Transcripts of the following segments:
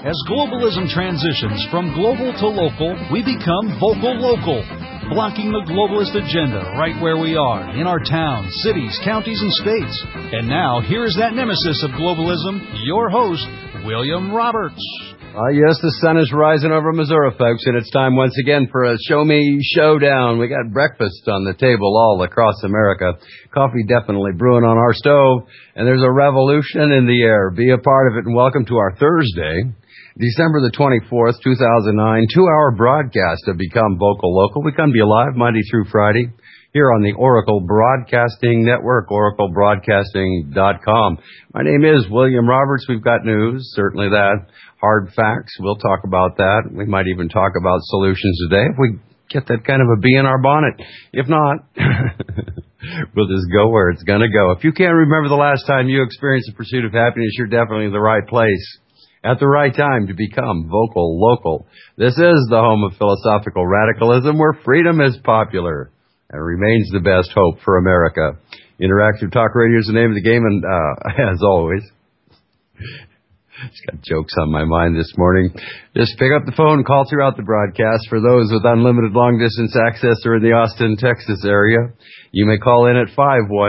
As globalism transitions from global to local, we become vocal local, blocking the globalist agenda right where we are, in our towns, cities, counties, and states. And now, here is that nemesis of globalism, your host, William Roberts. Yes, the sun is rising over Missouri, folks, and it's time once again for a Show Me Showdown. We got breakfast on the table all across America. Coffee definitely brewing on our stove, and there's a revolution in the air. Be a part of it, and welcome to our Thursday, December the 24th, 2009, 2-hour broadcast of Become Vocal Local. We come to you live Monday through Friday here on the Oracle Broadcasting Network, oraclebroadcasting.com. My name is William Roberts. We've got news, certainly that. Hard facts, we'll talk about that. We might even talk about solutions today if we get that kind of a bee in our bonnet. If not, we'll just go where it's going to go. If you can't remember the last time you experienced the pursuit of happiness, you're definitely in the right place at the right time to become vocal local. This is the home of philosophical radicalism where freedom is popular and remains the best hope for America. Interactive Talk Radio is the name of the game, and as always, just got jokes on my mind this morning. Just pick up the phone, call throughout the broadcast. For those with unlimited long-distance access or in the Austin, Texas area, you may call in at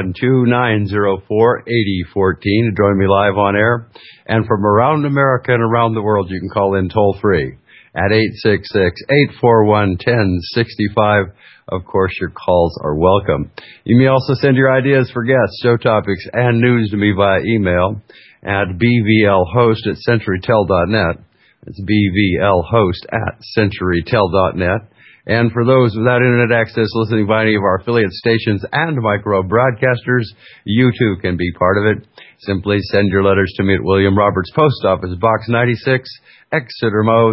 512-904-8014 to join me live on air. And from around America and around the world, you can call in toll-free at 866-841-1065. Of course, your calls are welcome. You may also send your ideas for guests, show topics, and news to me via email at bvlhost@centurytel.net. It's bvlhost@centurytel.net. And for those without internet access listening via any of our affiliate stations and micro broadcasters, you too can be part of it. Simply send your letters to me at William Roberts, Post Office Box 96, Exeter, Mo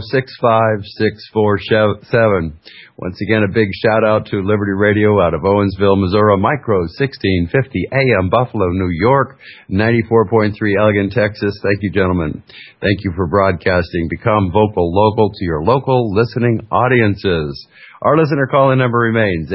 65647. Once again, a big shout out to Liberty Radio out of Owensville, Missouri, Micro 1650 AM, Buffalo, New York, 94.3 Elgin, Texas. Thank you, gentlemen. Thank you for broadcasting. Become vocal local to your local listening audiences. Our listener call-in number remains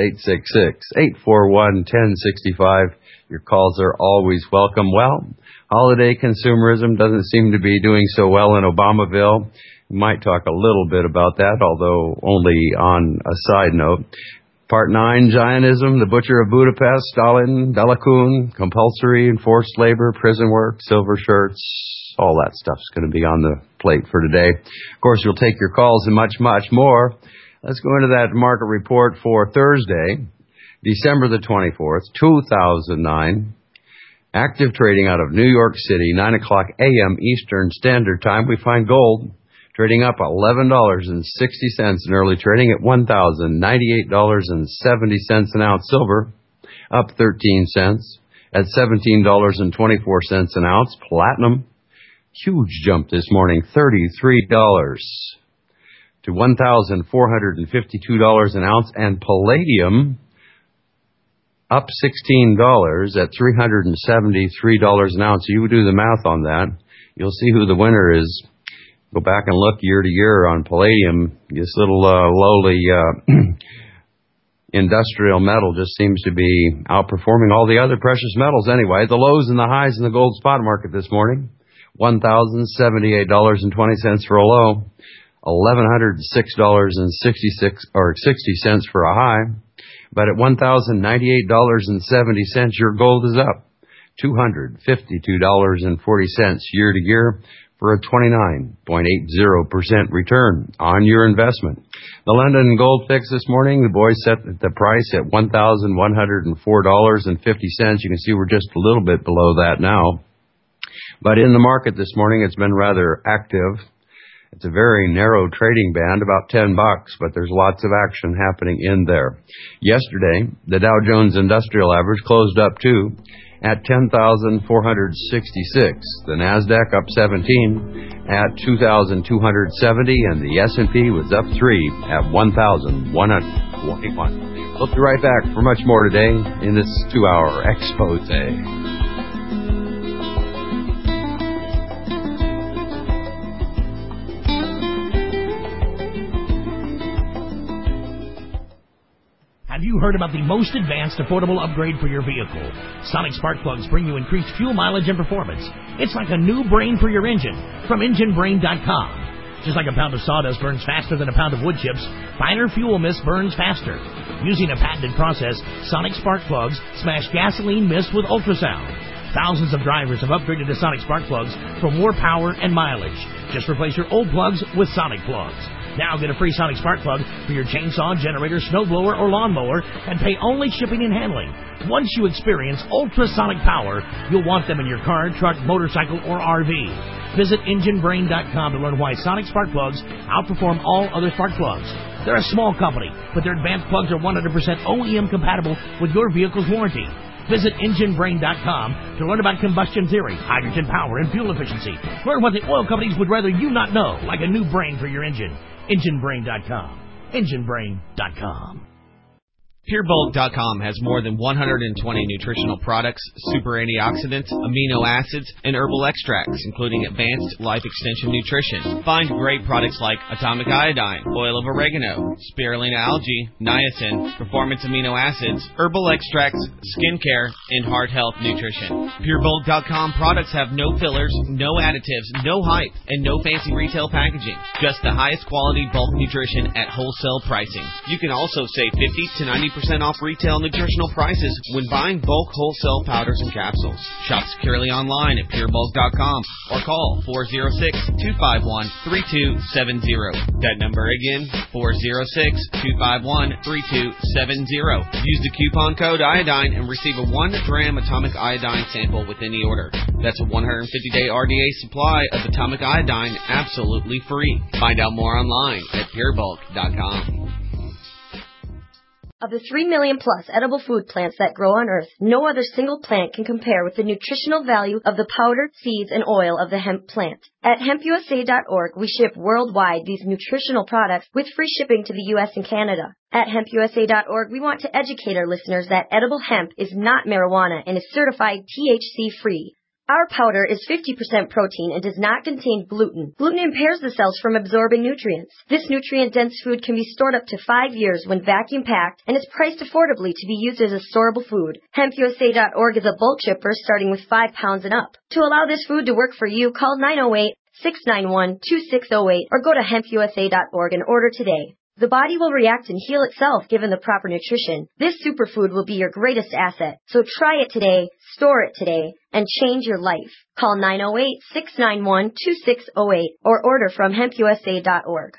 866-841-1065. Your calls are always welcome. Well, holiday consumerism doesn't seem to be doing so well in Obamaville. We might talk a little bit about that, although only on a side note. Part 9, Zionism, the Butcher of Budapest, Stalin, Bela Kun, compulsory and forced labor, prison work, silver shirts, all that stuff's going to be on the plate for today. Of course, we'll take your calls and much, much more. Let's go into that market report for Thursday, December the 24th, 2009. Active trading out of New York City, 9 o'clock a.m. Eastern Standard Time. We find gold trading up $11.60 in early trading at $1,098.70 an ounce. Silver up 13 cents at $17.24 an ounce. Platinum, huge jump this morning, $33 to $1,452 an ounce. And palladium up $16 at $373 an ounce. You would do the math on that. You'll see who the winner is. Go back and look year to year on palladium. This little lowly industrial metal just seems to be outperforming all the other precious metals anyway. The lows and the highs in the gold spot market this morning. $1,078.20 for a low. $1,106.60 for a high. But at $1,098.70, your gold is up $252.40 year to year for a 29.80% return on your investment. The London Gold Fix this morning, the boys set the price at $1,104.50. You can see we're just a little bit below that now. But in the market this morning, it's been rather active. It's a very narrow trading band, about $10, but there's lots of action happening in there. Yesterday, the Dow Jones Industrial Average closed up too at 10,466. The Nasdaq up 17 at 2,270, and the S&P was up 3 at 1,121. We'll be right back for much more today in this 2-hour expose. Have you heard about the most advanced affordable upgrade for your vehicle? Sonic spark plugs bring you increased fuel mileage and performance. It's like a new brain for your engine from EngineBrain.com. Just like a pound of sawdust burns faster than a pound of wood chips, finer fuel mist burns faster. Using a patented process, Sonic Spark Plugs smash gasoline mist with ultrasound. Thousands of drivers have upgraded to Sonic Spark Plugs for more power and mileage. Just replace your old plugs with Sonic Plugs. Now get a free Sonic Spark Plug for your chainsaw, generator, snowblower, or lawnmower and pay only shipping and handling. Once you experience ultrasonic power, you'll want them in your car, truck, motorcycle, or RV. Visit EngineBrain.com to learn why Sonic Spark Plugs outperform all other spark plugs. They're a small company, but their advanced plugs are 100% OEM compatible with your vehicle's warranty. Visit EngineBrain.com to learn about combustion theory, hydrogen power, and fuel efficiency. Learn what the oil companies would rather you not know, like a new brain for your engine. EngineBrain.com. EngineBrain.com. PureBulk.com has more than 120 nutritional products, super antioxidants, amino acids, and herbal extracts, including advanced life extension nutrition. Find great products like atomic iodine, oil of oregano, spirulina algae, niacin, performance amino acids, herbal extracts, skincare, and heart health nutrition. PureBulk.com products have no fillers, no additives, no hype, and no fancy retail packaging. Just the highest quality bulk nutrition at wholesale pricing. You can also save 50 to 90% off retail nutritional prices when buying bulk wholesale powders and capsules. Shop securely online at purebulk.com or call 406-251-3270. That number again, 406-251-3270. Use the coupon code iodine and receive a 1-gram atomic iodine sample with any order. That's a 150-day RDA supply of atomic iodine absolutely free. Find out more online at purebulk.com. Of the 3 million plus edible food plants that grow on Earth, no other single plant can compare with the nutritional value of the powder, seeds, and oil of the hemp plant. At hempusa.org, we ship worldwide these nutritional products with free shipping to the U.S. and Canada. At hempusa.org, we want to educate our listeners that edible hemp is not marijuana and is certified THC-free. Our powder is 50% protein and does not contain gluten. Gluten impairs the cells from absorbing nutrients. This nutrient-dense food can be stored up to 5 years when vacuum-packed and is priced affordably to be used as a storable food. HempUSA.org is a bulk shipper starting with 5 pounds and up. To allow this food to work for you, call 908-691-2608 or go to hempusa.org and order today. The body will react and heal itself given the proper nutrition. This superfood will be your greatest asset. So try it today, store it today, and change your life. Call 908-691-2608 or order from hempusa.org.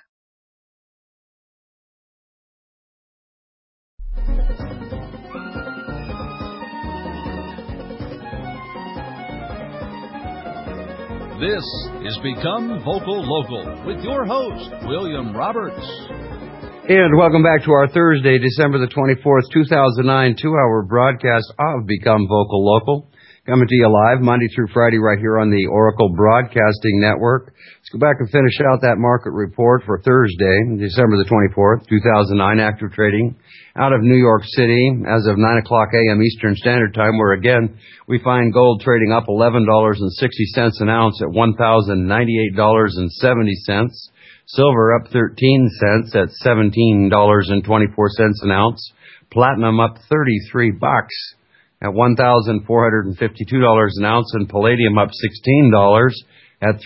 This is Become Vocal Local with your host, William Roberts. And welcome back to our Thursday, December the 24th, 2009, 2-hour broadcast of Become Vocal Local. Coming to you live Monday through Friday right here on the Oracle Broadcasting Network. Let's go back and finish out that market report for Thursday, December the 24th, 2009, active trading out of New York City as of 9 o'clock a.m. Eastern Standard Time, where again we find gold trading up $11.60 an ounce at $1,098.70. Silver up 13 cents at $17.24 an ounce. Platinum up $33 at $1,452 an ounce, and palladium up $16 at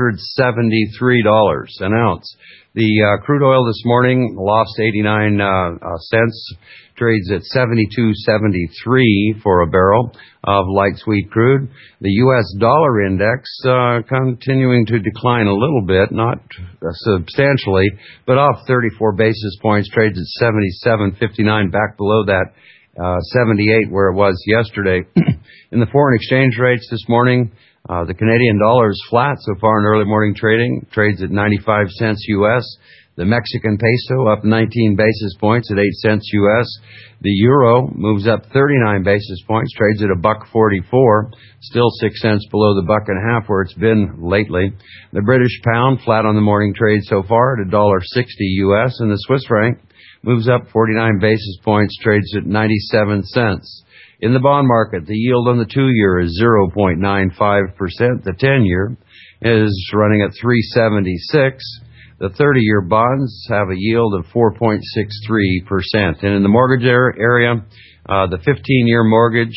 $373 an ounce. The crude oil this morning lost 89 cents, trades at $72.73 for a barrel of light sweet crude. The U.S. dollar index continuing to decline a little bit, not substantially, but off 34 basis points, trades at 77.59, back below that 78 where it was yesterday. In the foreign exchange rates this morning, the Canadian dollar is flat so far in early morning trading, trades at 95 cents U.S. The Mexican peso up 19 basis points at 8 cents U.S. The euro moves up 39 basis points, trades at $1.44, still 6 cents below the $1.50 where it's been lately. The British pound flat on the morning trade so far at $1.60 U.S. And the Swiss franc moves up 49 basis points, trades at 97 cents. In the bond market, the yield on the 2-year is 0.95%. The 10-year is running at 3.76. The 30-year bonds have a yield of 4.63%. And in the mortgage area, the 15-year mortgage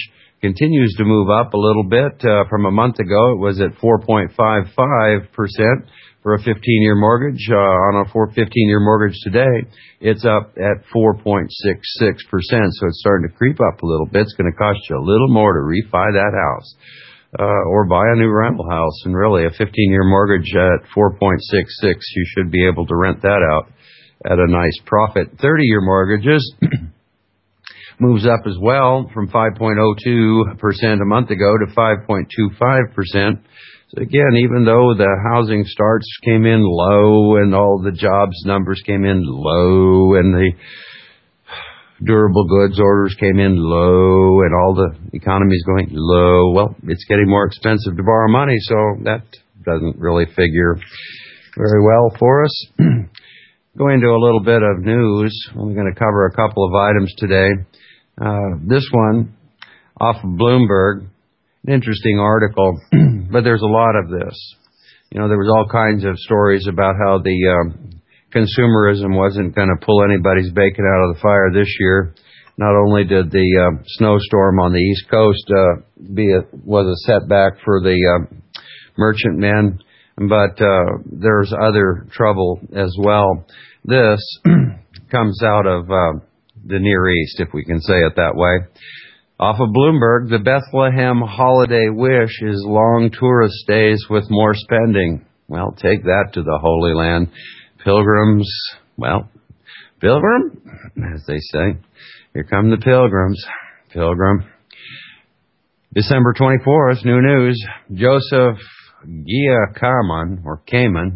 continues to move up a little bit. From a month ago, it was at 4.55% for a 15-year mortgage. On a 15-year mortgage today, it's up at 4.66%. So it's starting to creep up a little bit. It's going to cost you a little more to refi that house. Or buy a new rental house. And really, a 15-year mortgage at 4.66, you should be able to rent that out at a nice profit. 30-year mortgages moves up as well from 5.02% a month ago to 5.25%. So again, even though the housing starts came in low and all the jobs numbers came in low and the durable goods orders came in low and all the economy is going low, well, it's getting more expensive to borrow money, so that doesn't really figure very well for us. Going to a little bit of news. We're going to cover a couple of items today. This one off of Bloomberg, an interesting article, but there's a lot of this. You know, there was all kinds of stories about how the consumerism wasn't going to pull anybody's bacon out of the fire this year. Not only did the snowstorm on the East Coast was a setback for the merchantmen, but there's other trouble as well. This comes out of the Near East, if we can say it that way. Off of Bloomberg, the Bethlehem holiday wish is long tourist stays with more spending. Well, take that to the Holy Land. Pilgrims, well, pilgrim, as they say. Here come the pilgrims. Pilgrim. December 24th, new news. Joseph Giacomin, or Kamen,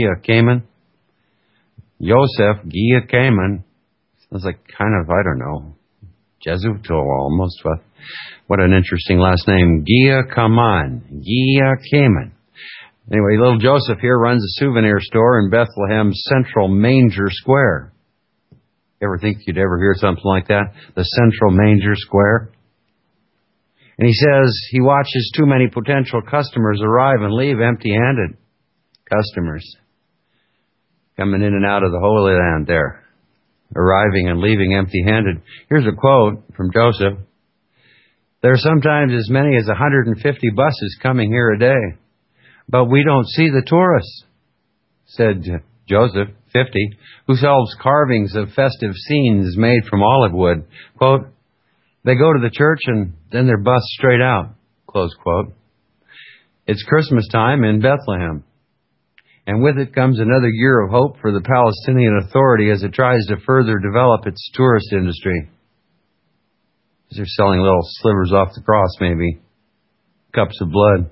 Joseph Giacomin. Sounds like kind of, I don't know, Jesuit almost. What an interesting last name. Giacomin. Anyway, little Joseph here runs a souvenir store in Bethlehem's Central Manger Square. Ever think you'd ever hear something like that? The Central Manger Square? And he says he watches too many potential customers arrive and leave empty-handed. Customers coming in and out of the Holy Land there, arriving and leaving empty-handed. Here's a quote from Joseph. There are sometimes as many as 150 buses coming here a day, but we don't see the tourists, said Joseph, 50, who sells carvings of festive scenes made from olive wood. Quote, they go to the church and then they're bussed straight out, close quote. It's Christmas time in Bethlehem, and with it comes another year of hope for the Palestinian Authority as it tries to further develop its tourist industry. They're selling little slivers off the cross, maybe. Cups of blood.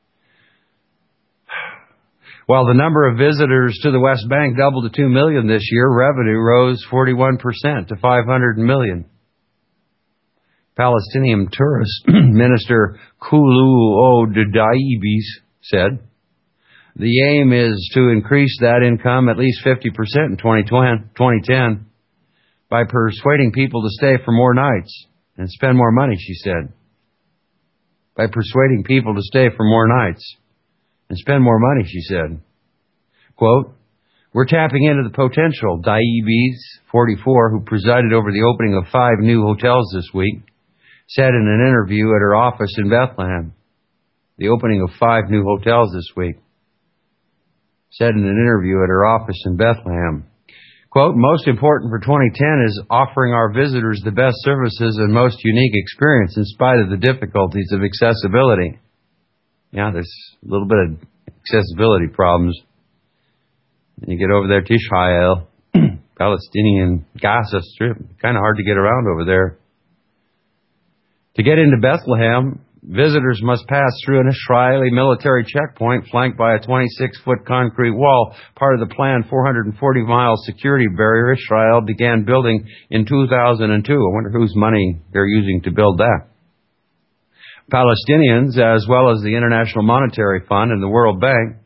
While the number of visitors to the West Bank doubled to 2 million this year, revenue rose 41% to 500 million. Palestinian tourist minister Kulu Odaibis said, the aim is to increase that income at least 50% in 2010 by persuading people to stay for more nights and spend more money, she said. By persuading people to stay for more nights and spend more money, she said. Quote, we're tapping into the potential, Daibis, 44, who presided over the opening of 5 new hotels this week, said in an interview at her office in Bethlehem. The opening of 5 new hotels this week. Said in an interview at her office in Bethlehem. Quote, most important for 2010 is offering our visitors the best services and most unique experience in spite of the difficulties of accessibility. Yeah, there's a little bit of accessibility problems. When you get over there to Israel, Palestinian Gaza Strip, kind of hard to get around over there. To get into Bethlehem, visitors must pass through an Israeli military checkpoint flanked by a 26-foot concrete wall, part of the planned 440-mile security barrier Israel began building in 2002. I wonder whose money they're using to build that. Palestinians, as well as the International Monetary Fund and the World Bank,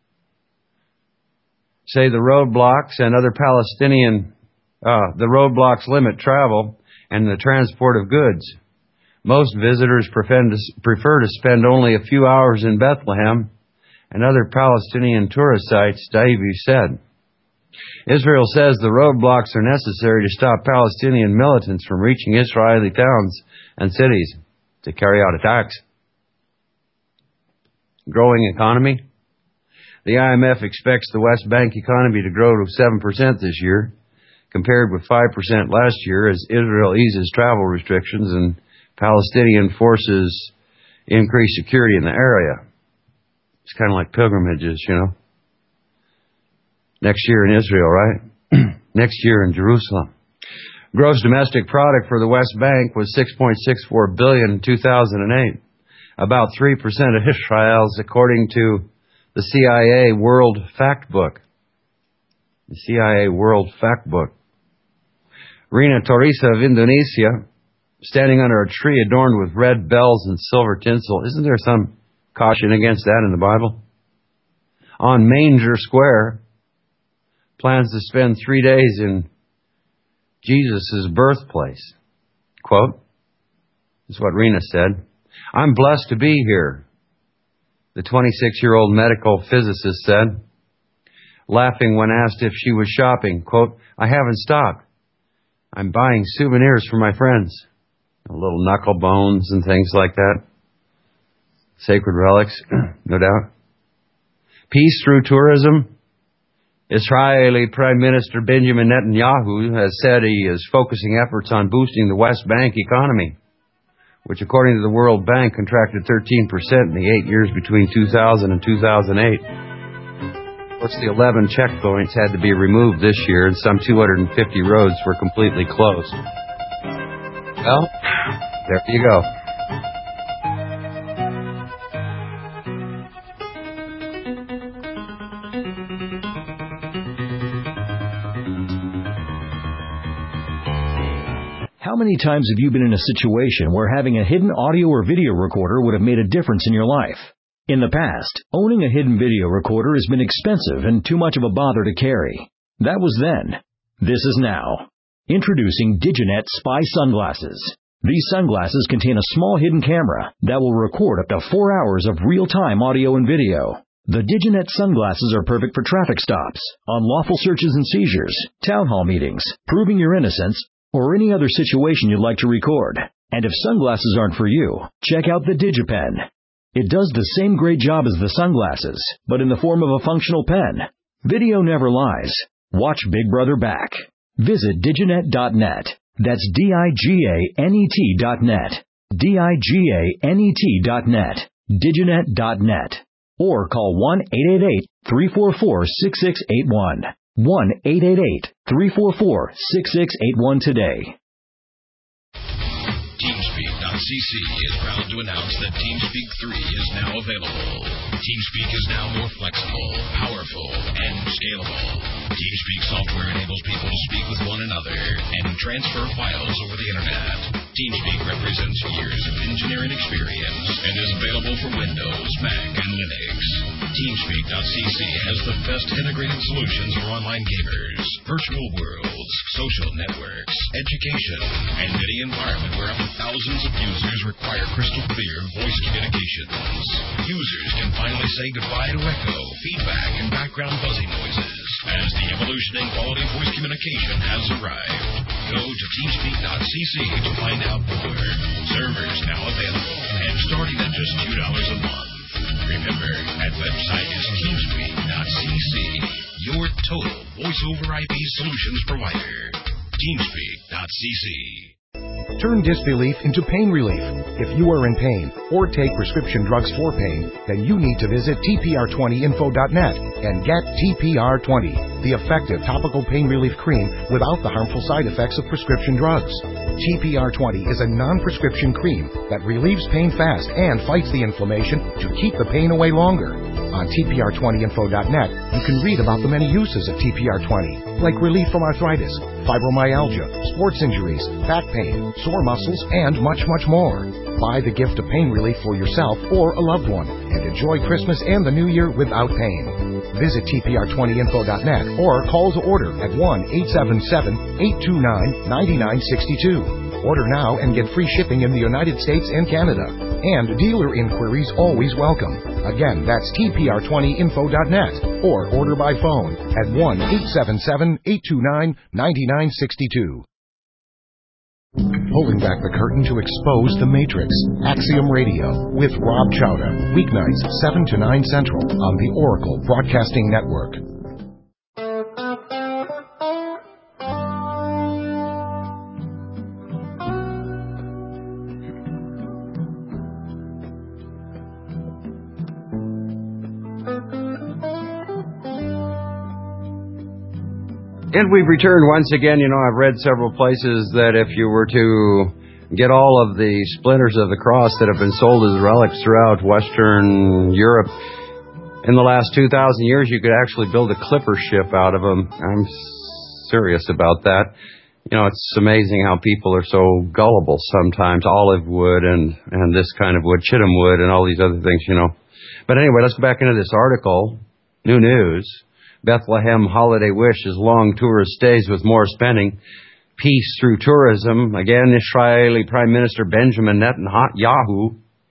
say the roadblocks and other the roadblocks limit travel and the transport of goods. Most visitors prefer to spend only a few hours in Bethlehem and other Palestinian tourist sites, Daibi said. Israel says the roadblocks are necessary to stop Palestinian militants from reaching Israeli towns and cities. to carry out attacks. Growing economy. The IMF expects the West Bank economy to grow to 7% this year, compared with 5% last year, as Israel eases travel restrictions and Palestinian forces increase security in the area. It's kind of like pilgrimages, you know. Next year in Israel, right? Next year in Jerusalem. Gross domestic product for the West Bank was $6.64 billion in 2008, about 3% of Israel's, according to the CIA World Factbook. The CIA World Factbook. Rina Torisa of Indonesia, standing under a tree adorned with red bells and silver tinsel. Isn't there some caution against that in the Bible? On Manger Square, plans to spend 3 days in Jesus' birthplace. Quote, this is what Rena said. I'm blessed to be here, the 26-year-old medical physicist said, laughing when asked if she was shopping. Quote, I haven't stopped. I'm buying souvenirs for my friends. Little knuckle bones and things like that. Sacred relics, no doubt. Peace through tourism. Israeli Prime Minister Benjamin Netanyahu has said he is focusing efforts on boosting the West Bank economy, which according to the World Bank contracted 13% in the 8 years between 2000 and 2008. Of course, the 11 checkpoints had to be removed this year, and some 250 roads were completely closed. Well, there you go. How many times have you been in a situation where having a hidden audio or video recorder would have made a difference in your life? In the past, owning a hidden video recorder has been expensive and too much of a bother to carry. That was then. This is now. Introducing Diginet Spy Sunglasses. These sunglasses contain a small hidden camera that will record up to 4 hours of real-time audio and video. The Diginet sunglasses are perfect for traffic stops, unlawful searches and seizures, town hall meetings, proving your innocence, or any other situation you'd like to record. And if sunglasses aren't for you, check out the DigiPen. It does the same great job as the sunglasses, but in the form of a functional pen. Video never lies. Watch Big Brother back. Visit diginet.net. That's DIGANET.net. DIGANET.net. Diginet.net. Or call 1-888-344-6681. 1-888-344-6681 today. TeamSpeak.cc is proud to announce that TeamSpeak 3 is now available. TeamSpeak is now more flexible, powerful, and scalable. TeamSpeak software enables people to speak with one another and transfer files over the internet. TeamSpeak represents years of engineering experience and is available for Windows, Mac, and Linux. TeamSpeak.cc has the best integrated solutions for online gamers, virtual worlds, social networks, education, and any environment where up to thousands of users require crystal clear voice communications. Users can finally say goodbye to echo, feedback, and background buzzing noises as the evolution in quality voice communication has arrived. Go to TeamSpeak.cc to find out more. Servers now available and starting at just $2 a month. Remember, that website is TeamSpeak.cc, your total voice-over IP solutions provider. TeamSpeak.cc. Turn disbelief into pain relief. If you are in pain or take prescription drugs for pain, then you need to visit TPR20info.net and get TPR20, the effective topical pain relief cream without the harmful side effects of prescription drugs. TPR20 is a non-prescription cream that relieves pain fast and fights the inflammation to keep the pain away longer. On TPR20info.net, you can read about the many uses of TPR20, like relief from arthritis, fibromyalgia, sports injuries, back pain, sore muscles, and much, much more. Buy the gift of pain relief for yourself or a loved one and enjoy Christmas and the New Year without pain. Visit TPR20info.net or call to order at 1-877-829-9962. Order now and get free shipping in the United States and Canada. And dealer inquiries always welcome. Again, that's TPR20info.net or order by phone at 1-877-829-9962. Pulling back the curtain to expose the Matrix. Axiom Radio with Rob Chowda. Weeknights 7 to 9 Central on the Oracle Broadcasting Network. And we've returned once again. You know, I've read several places that if you were to get all of the splinters of the cross that have been sold as relics throughout Western Europe in the last 2,000 years, you could actually build a clipper ship out of them. I'm serious about that. You know, it's amazing how people are so gullible sometimes. Olive wood and this kind of wood, Chittenden wood and all these other things, you know. But anyway, let's go back into this article. New news. Bethlehem holiday wish is long tourist stays with more spending. Peace through tourism. Again, Israeli Prime Minister Benjamin Netanyahu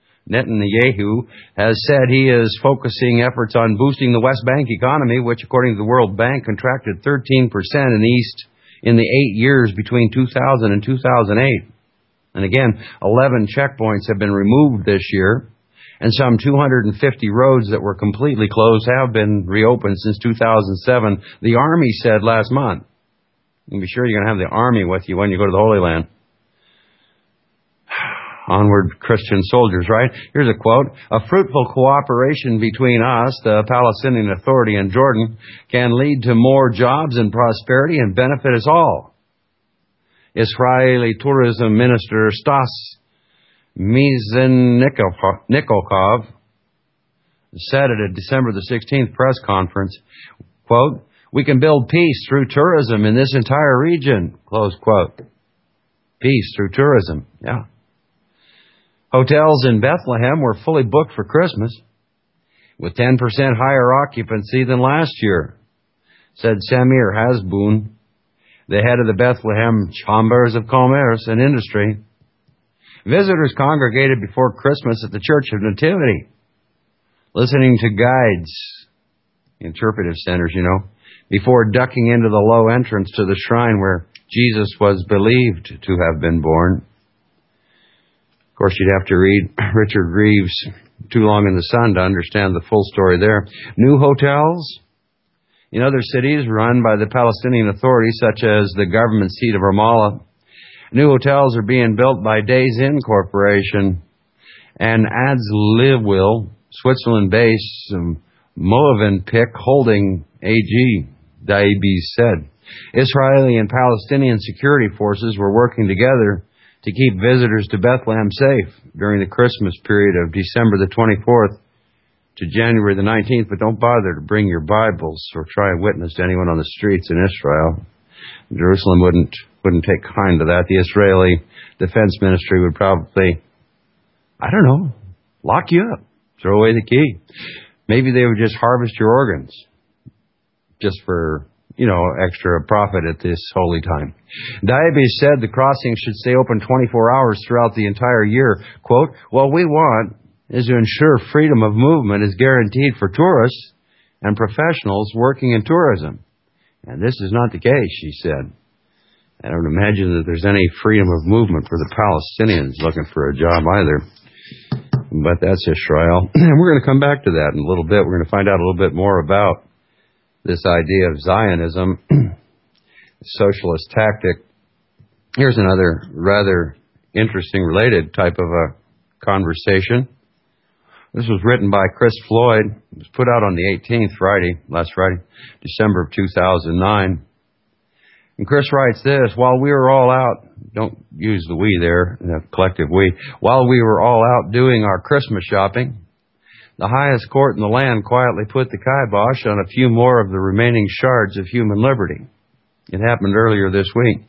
has said he is focusing efforts on boosting the West Bank economy, which, according to the World Bank, contracted 13% in the East in the 8 years between 2000 and 2008. And again, 11 checkpoints have been removed this year. And some 250 roads that were completely closed have been reopened since 2007. The Army said last month. You can be sure you're going to have the Army with you when you go to the Holy Land. Onward, Christian soldiers, right? Here's a quote. A fruitful cooperation between us, the Palestinian Authority, and Jordan can lead to more jobs and prosperity and benefit us all. Israeli Tourism Minister Stas Mizhennikov said at a December the 16th press conference, quote, "We can build peace through tourism in this entire region," close quote. Peace through tourism, yeah. Hotels in Bethlehem were fully booked for Christmas with 10% higher occupancy than last year, said Samir Hasboun, the head of the Bethlehem Chambers of Commerce and Industry. Visitors congregated before Christmas at the Church of Nativity, listening to guides, interpretive centers, you know, before ducking into the low entrance to the shrine where Jesus was believed to have been born. Of course, you'd have to read Richard Reeves' Too Long in the Sun to understand the full story there. New hotels in other cities run by the Palestinian Authority, such as the government seat of Ramallah. New hotels are being built by Days Inn Corporation and Adz-Livwil, Switzerland-based Movenpick Holding AG, Daibis said. Israeli and Palestinian security forces were working together to keep visitors to Bethlehem safe during the Christmas period of December the 24th to January the 19th, but don't bother to bring your Bibles or try and witness to anyone on the streets in Israel. Jerusalem wouldn't take kind to that. The Israeli Defense Ministry would probably, I don't know, lock you up, throw away the key. Maybe they would just harvest your organs just for, you know, extra profit at this holy time. Diabetes said the crossing should stay open 24 hours throughout the entire year. Quote, "What we want is to ensure freedom of movement is guaranteed for tourists and professionals working in tourism. And this is not the case," she said. I don't imagine that there's any freedom of movement for the Palestinians looking for a job either. But that's Israel. And we're going to come back to that in a little bit. We're going to find out a little bit more about this idea of Zionism, socialist tactic. Here's another rather interesting related type of a conversation. This was written by Chris Floyd. It was put out on the 18th, last Friday, December of 2009. And Chris writes this, while we were all out, don't use the we there, the collective we, while we were all out doing our Christmas shopping, the highest court in the land quietly put the kibosh on a few more of the remaining shards of human liberty. It happened earlier this week.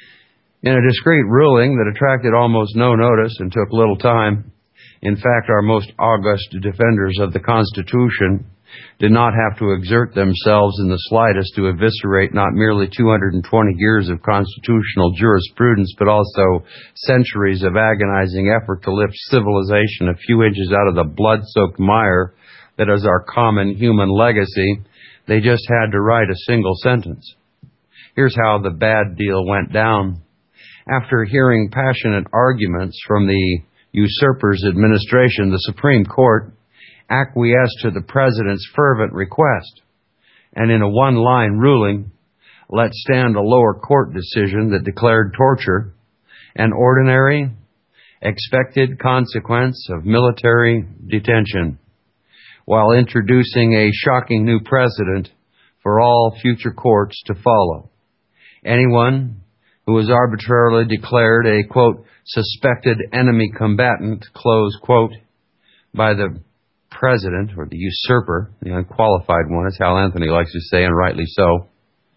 In a discreet ruling that attracted almost no notice and took little time, in fact, our most august defenders of the Constitution did not have to exert themselves in the slightest to eviscerate not merely 220 years of constitutional jurisprudence, but also centuries of agonizing effort to lift civilization a few inches out of the blood-soaked mire that is our common human legacy. They just had to write a single sentence. Here's how the bad deal went down. After hearing passionate arguments from the usurper's administration, the Supreme Court acquiesced to the President's fervent request, and in a one-line ruling, let stand a lower court decision that declared torture an ordinary, expected consequence of military detention, while introducing a shocking new precedent for all future courts to follow. Anyone who is arbitrarily declared a, quote, suspected enemy combatant, close quote, by the President, or the usurper, the unqualified one, as Hal Anthony likes to say, and rightly so,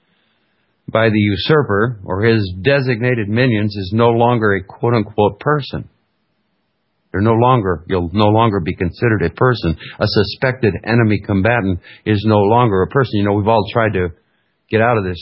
by the usurper or his designated minions is no longer a quote-unquote person. You'll no longer be considered a person. A suspected enemy combatant is no longer a person. You know, we've all tried to get out of this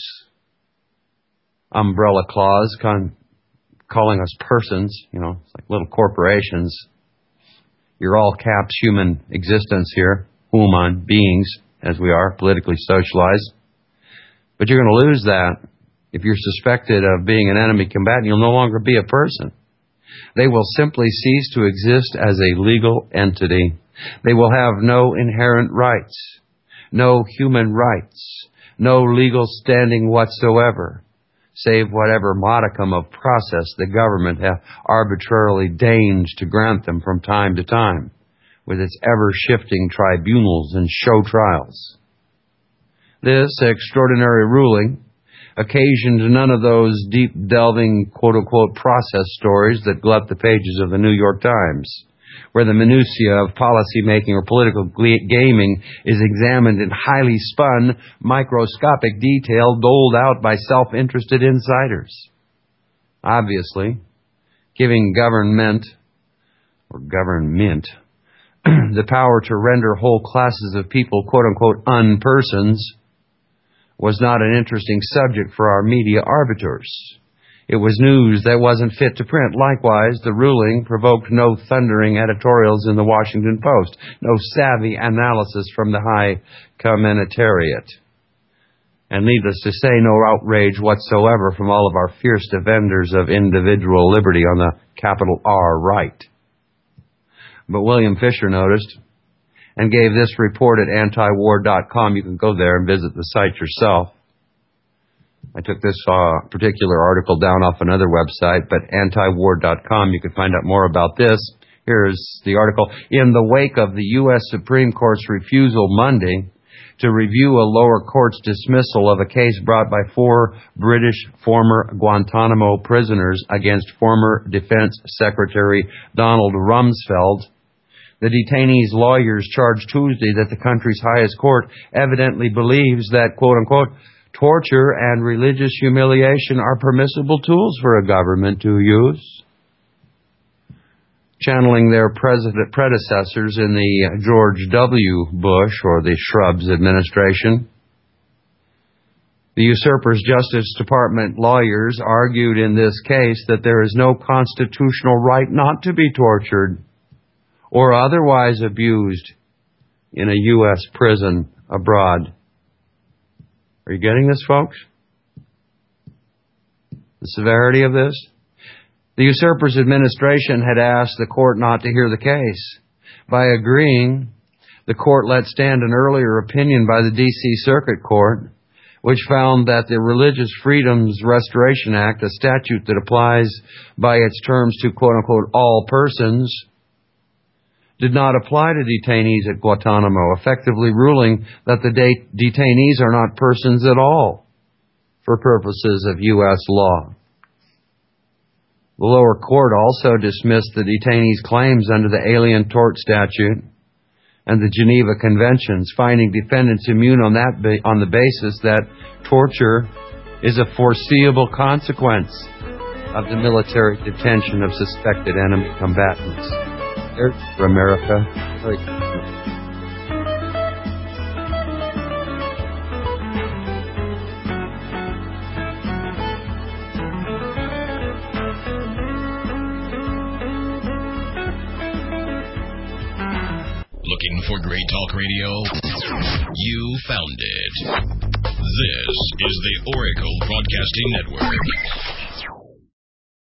umbrella clause, calling us persons. You know, it's like little corporations. You're all caps human existence here, human beings, as we are, politically socialized. But you're going to lose that. If you're suspected of being an enemy combatant, you'll no longer be a person. They will simply cease to exist as a legal entity. They will have no inherent rights, no human rights, no legal standing whatsoever, save whatever modicum of process the government hath arbitrarily deigned to grant them from time to time, with its ever-shifting tribunals and show trials. This extraordinary ruling occasioned none of those deep-delving, quote-unquote, process stories that glut the pages of the New York Times, where the minutiae of policy-making or political gaming is examined in highly spun, microscopic detail doled out by self-interested insiders. Obviously, giving government the power to render whole classes of people, quote-unquote, unpersons, was not an interesting subject for our media arbiters. It was news that wasn't fit to print. Likewise, the ruling provoked no thundering editorials in the Washington Post, no savvy analysis from the high commentariat, and needless to say, no outrage whatsoever from all of our fierce defenders of individual liberty on the capital R right. But William Fisher noticed and gave this report at antiwar.com. You can go there and visit the site yourself. I took this particular article down off another website, but antiwar.com, you can find out more about this. Here's the article. In the wake of the U.S. Supreme Court's refusal Monday to review a lower court's dismissal of a case brought by 4 British former Guantanamo prisoners against former Defense Secretary Donald Rumsfeld, the detainees' lawyers charged Tuesday that the country's highest court evidently believes that, quote-unquote, torture and religious humiliation are permissible tools for a government to use. Channeling their predecessors in the George W. Bush or the Shrubs administration, the usurper's Justice Department lawyers argued in this case that there is no constitutional right not to be tortured or otherwise abused in a U.S. prison abroad. Are you getting this, folks? The severity of this? The usurper's administration had asked the court not to hear the case. By agreeing, the court let stand an earlier opinion by the D.C. Circuit Court, which found that the Religious Freedoms Restoration Act, a statute that applies by its terms to, quote-unquote, all persons, did not apply to detainees at Guantanamo, effectively ruling that the detainees are not persons at all for purposes of U.S. law. The lower court also dismissed the detainees' claims under the Alien Tort Statute and the Geneva Conventions, finding defendants immune on the basis that torture is a foreseeable consequence of the military detention of suspected enemy combatants. For America. Looking for great talk radio? You found it. This is the Oracle Broadcasting Network.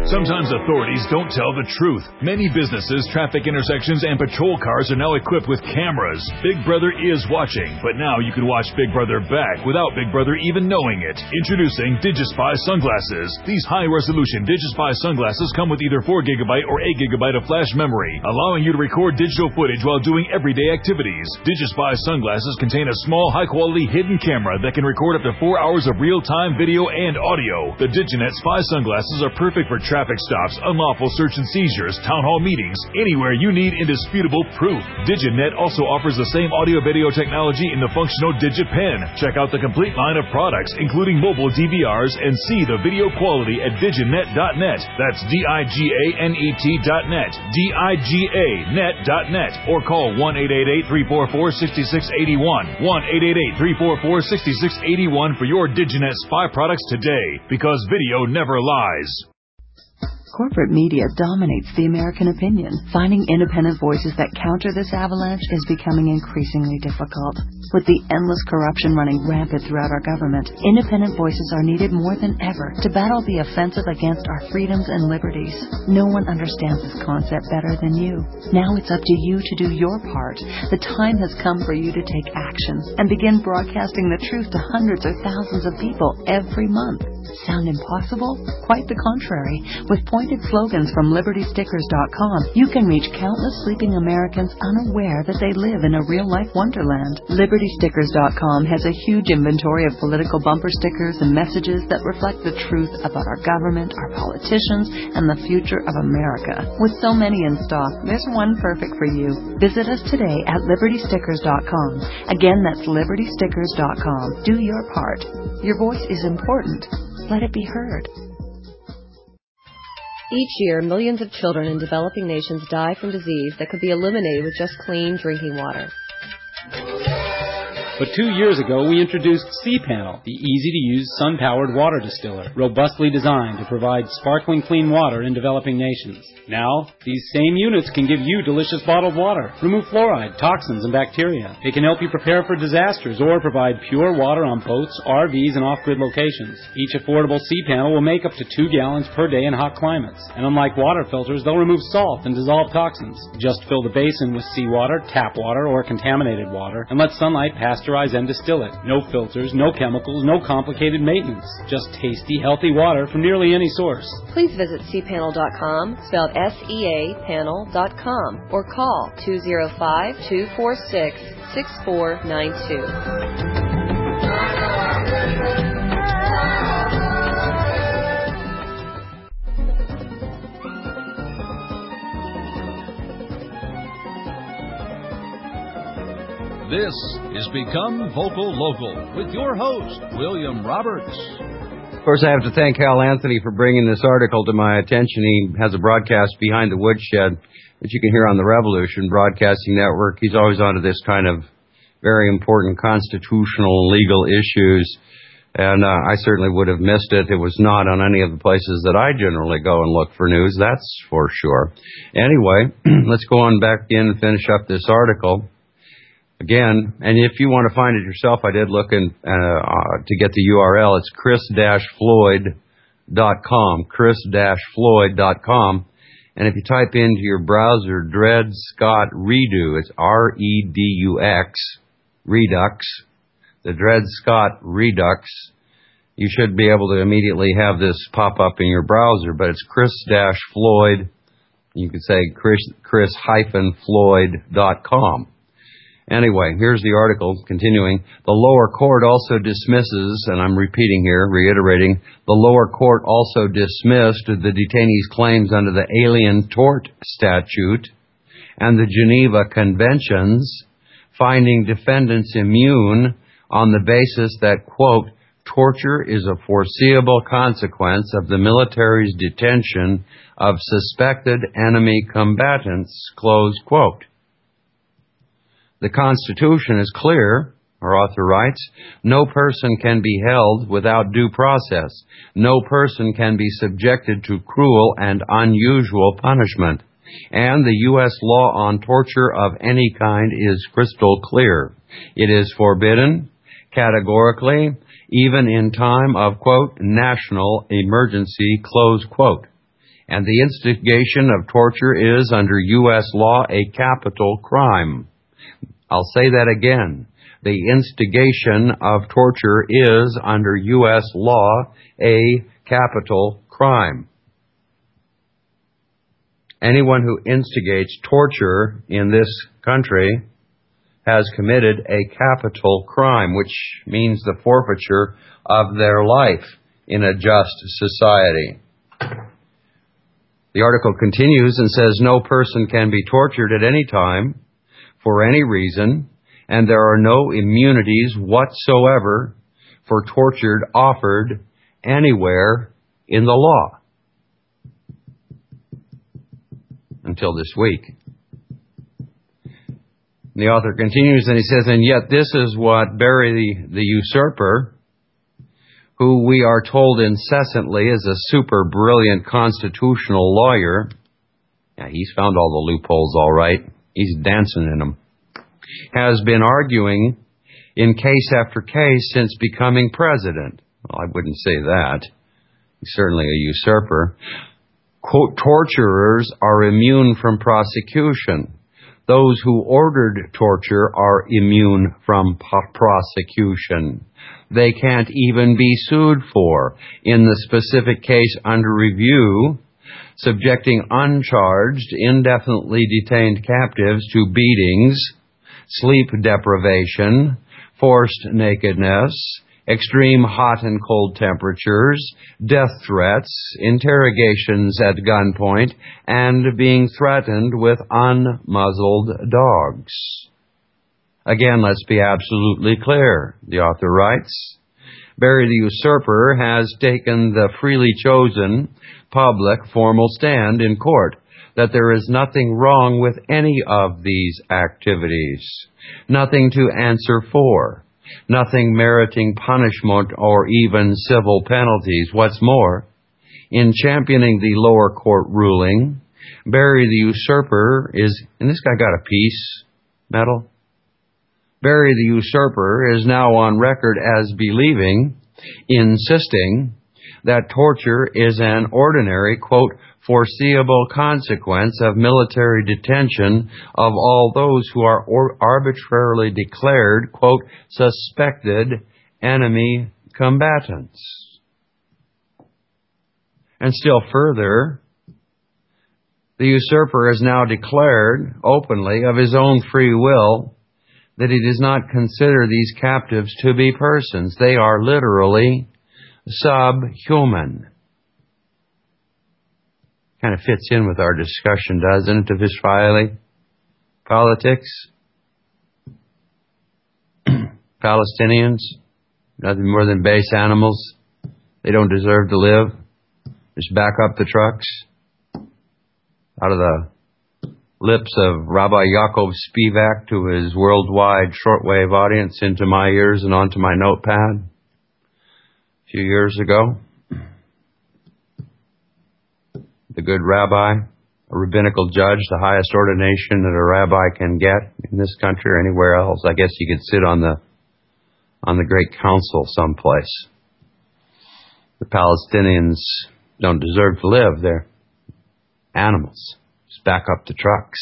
Sometimes authorities don't tell the truth. Many businesses, traffic intersections, and patrol cars are now equipped with cameras. Big Brother is watching, but now you can watch Big Brother back without Big Brother even knowing it. Introducing DigiSpy sunglasses. These high-resolution DigiSpy sunglasses come with either 4GB or 8GB of flash memory, allowing you to record digital footage while doing everyday activities. DigiSpy sunglasses contain a small, high-quality hidden camera that can record up to 4 hours of real-time video and audio. The DigiNet Spy sunglasses are perfect for traffic stops, unlawful search and seizures, town hall meetings, anywhere you need indisputable proof. DigiNet also offers the same audio-video technology in the functional DigiPen. Check out the complete line of products, including mobile DVRs, and see the video quality at diginet.net. That's DIGANET.net. DIGANet.net. Or call 1-888-344-6681. 1-888-344-6681 for your DigiNet Spy products today, because video never lies. Corporate media dominates the American opinion. Finding independent voices that counter this avalanche is becoming increasingly difficult. With the endless corruption running rampant throughout our government, independent voices are needed more than ever to battle the offensive against our freedoms and liberties. No one understands this concept better than you. Now it's up to you to do your part. The time has come for you to take action and begin broadcasting the truth to hundreds or thousands of people every month. Sound impossible? Quite the contrary. With pointed slogans from LibertyStickers.com, you can reach countless sleeping Americans unaware that they live in a real-life wonderland. LibertyStickers.com has a huge inventory of political bumper stickers and messages that reflect the truth about our government, our politicians, and the future of America. With so many in stock, there's one perfect for you. Visit us today at LibertyStickers.com. Again, that's LibertyStickers.com. Do your part. Your voice is important. Let it be heard. Each year, millions of children in developing nations die from disease that could be eliminated with just clean drinking water. But 2 years ago, we introduced C-Panel, the easy-to-use sun-powered water distiller, robustly designed to provide sparkling clean water in developing nations. Now, these same units can give you delicious bottled water, remove fluoride, toxins, and bacteria. They can help you prepare for disasters or provide pure water on boats, RVs, and off-grid locations. Each affordable C-Panel will make up to 2 gallons per day in hot climates. And unlike water filters, they'll remove salt and dissolve toxins. Just fill the basin with seawater, tap water, or contaminated water, and let sunlight pasteurize and distill it. No filters, no chemicals, no complicated maintenance. Just tasty, healthy water from nearly any source. Please visit cpanel.com, spelled SEA panel.com, or call 205-246-6492. This is Become Vocal Local with your host, William Roberts. Of course, I have to thank Hal Anthony for bringing this article to my attention. He has a broadcast Behind the Woodshed that you can hear on the Revolution Broadcasting Network. He's always onto this kind of very important constitutional and legal issues, and I certainly would have missed it. It was not on any of the places that I generally go and look for news, that's for sure. Anyway, let's go on back in and finish up this article. Again, and if you want to find it yourself, I did look in to get the URL. It's chris-floyd.com, chris-floyd.com. And if you type into your browser Dred Scott Redo, it's R-E-D-U-X, Redux, the Dred Scott Redux, you should be able to immediately have this pop up in your browser. But it's chris-floyd, you could say chris-floyd.com. Anyway, here's the article continuing. The lower court also dismisses, and I'm repeating here, reiterating, the lower court also dismissed the detainees' claims under the Alien Tort Statute and the Geneva Conventions, finding defendants immune on the basis that, quote, torture is a foreseeable consequence of the military's detention of suspected enemy combatants, close quote. The Constitution is clear, our author writes, no person can be held without due process. No person can be subjected to cruel and unusual punishment. And the U.S. law on torture of any kind is crystal clear. It is forbidden, categorically, even in time of, quote, national emergency, close quote. And the instigation of torture is, under U.S. law, a capital crime. I'll say that again. The instigation of torture is, under U.S. law, a capital crime. Anyone who instigates torture in this country has committed a capital crime, which means the forfeiture of their life in a just society. The article continues and says, no person can be tortured at any time for any reason, and there are no immunities whatsoever for tortured offered anywhere in the law. Until this week. The author continues and he says, and yet this is what Barry the usurper, who we are told incessantly is a super brilliant constitutional lawyer, he's found all the loopholes all right, he's dancing in them, has been arguing in case after case since becoming president. Well, I wouldn't say that. He's certainly a usurper. Quote, torturers are immune from prosecution. Those who ordered torture are immune from prosecution. They can't even be sued for, in the specific case under review, subjecting uncharged, indefinitely detained captives to beatings, sleep deprivation, forced nakedness, extreme hot and cold temperatures, death threats, interrogations at gunpoint, and being threatened with unmuzzled dogs. Again, let's be absolutely clear, the author writes. Barry the usurper has taken the freely chosen, public, formal stand in court that there is nothing wrong with any of these activities, nothing to answer for, nothing meriting punishment or even civil penalties. What's more, in championing the lower court ruling, Barry the usurper is, and this guy got a peace medal, Barry the usurper is now on record as insisting that torture is an ordinary, quote, foreseeable consequence of military detention of all those who are arbitrarily declared, quote, suspected enemy combatants. And still further, the usurper has now declared openly of his own free will that he does not consider these captives to be persons. They are literally subhuman. Kind of fits in with our discussion, doesn't it, of Israeli politics? Palestinians, nothing more than base animals. They don't deserve to live. Just back up the trucks. Out of the lips of Rabbi Yaakov Spivak to his worldwide shortwave audience into my ears and onto my notepad a few years ago. The good rabbi, a rabbinical judge, the highest ordination that a rabbi can get in this country or anywhere else. I guess you could sit on the great council someplace. The Palestinians don't deserve to live. They're animals. Just back up the trucks.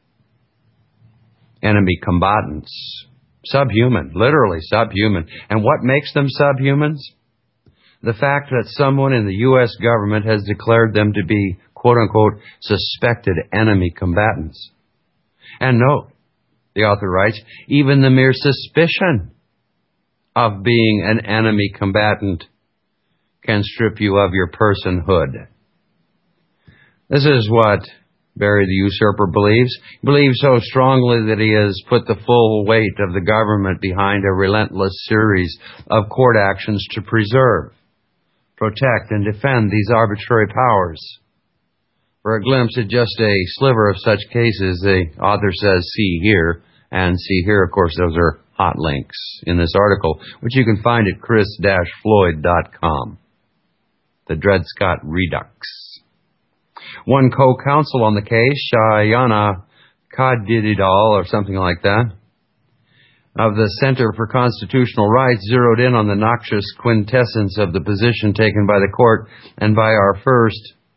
Enemy combatants. Subhuman. Literally subhuman. And what makes them subhumans? The fact that someone in the U.S. government has declared them to be, quote-unquote, suspected enemy combatants. And note, the author writes, even the mere suspicion of being an enemy combatant can strip you of your personhood. This is what Barry the usurper believes. He believes so strongly that he has put the full weight of the government behind a relentless series of court actions to preserve, protect, and defend these arbitrary powers. For a glimpse at just a sliver of such cases, the author says, see here, and see here, of course, those are hot links in this article, which you can find at chris-floyd.com. The Dred Scott Redux. One co-counsel on the case, Shayana Kadididal, or something like that, of the Center for Constitutional Rights, zeroed in on the noxious quintessence of the position taken by the court and by our first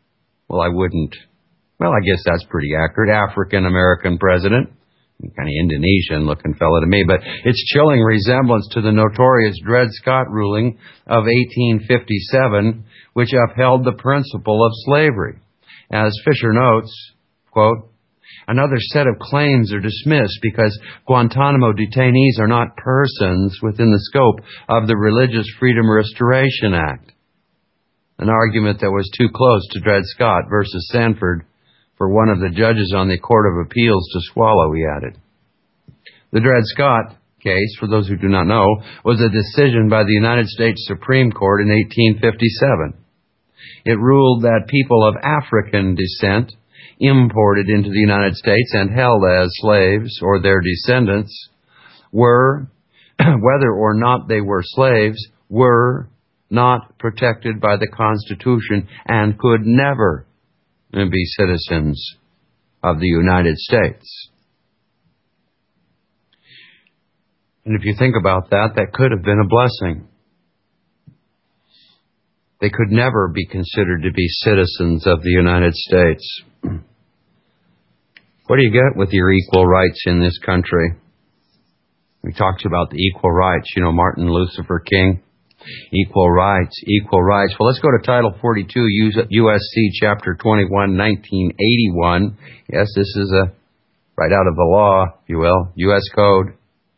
Well, I wouldn't. Well, I guess that's pretty accurate. African-American president. Kind of Indonesian looking fella to me, but its chilling resemblance to the notorious Dred Scott ruling of 1857, which upheld the principle of slavery. As Fisher notes, quote, another set of claims are dismissed because Guantanamo detainees are not persons within the scope of the Religious Freedom Restoration Act. An argument that was too close to Dred Scott versus Sanford for one of the judges on the Court of Appeals to swallow, he added. The Dred Scott case, for those who do not know, was a decision by the United States Supreme Court in 1857. It ruled that people of African descent imported into the United States and held as slaves or their descendants were, whether or not they were slaves, were not protected by the Constitution and could never and be citizens of the United States. And if you think about that, that could have been a blessing. They could never be considered to be citizens of the United States. What do you get with your equal rights in this country? We talked about the equal rights. You know, Martin Luther King. Equal rights, equal rights. Well, let's go to Title 42, USC Chapter 21, 1981. Yes, this is right out of the law, if you will, U.S. Code.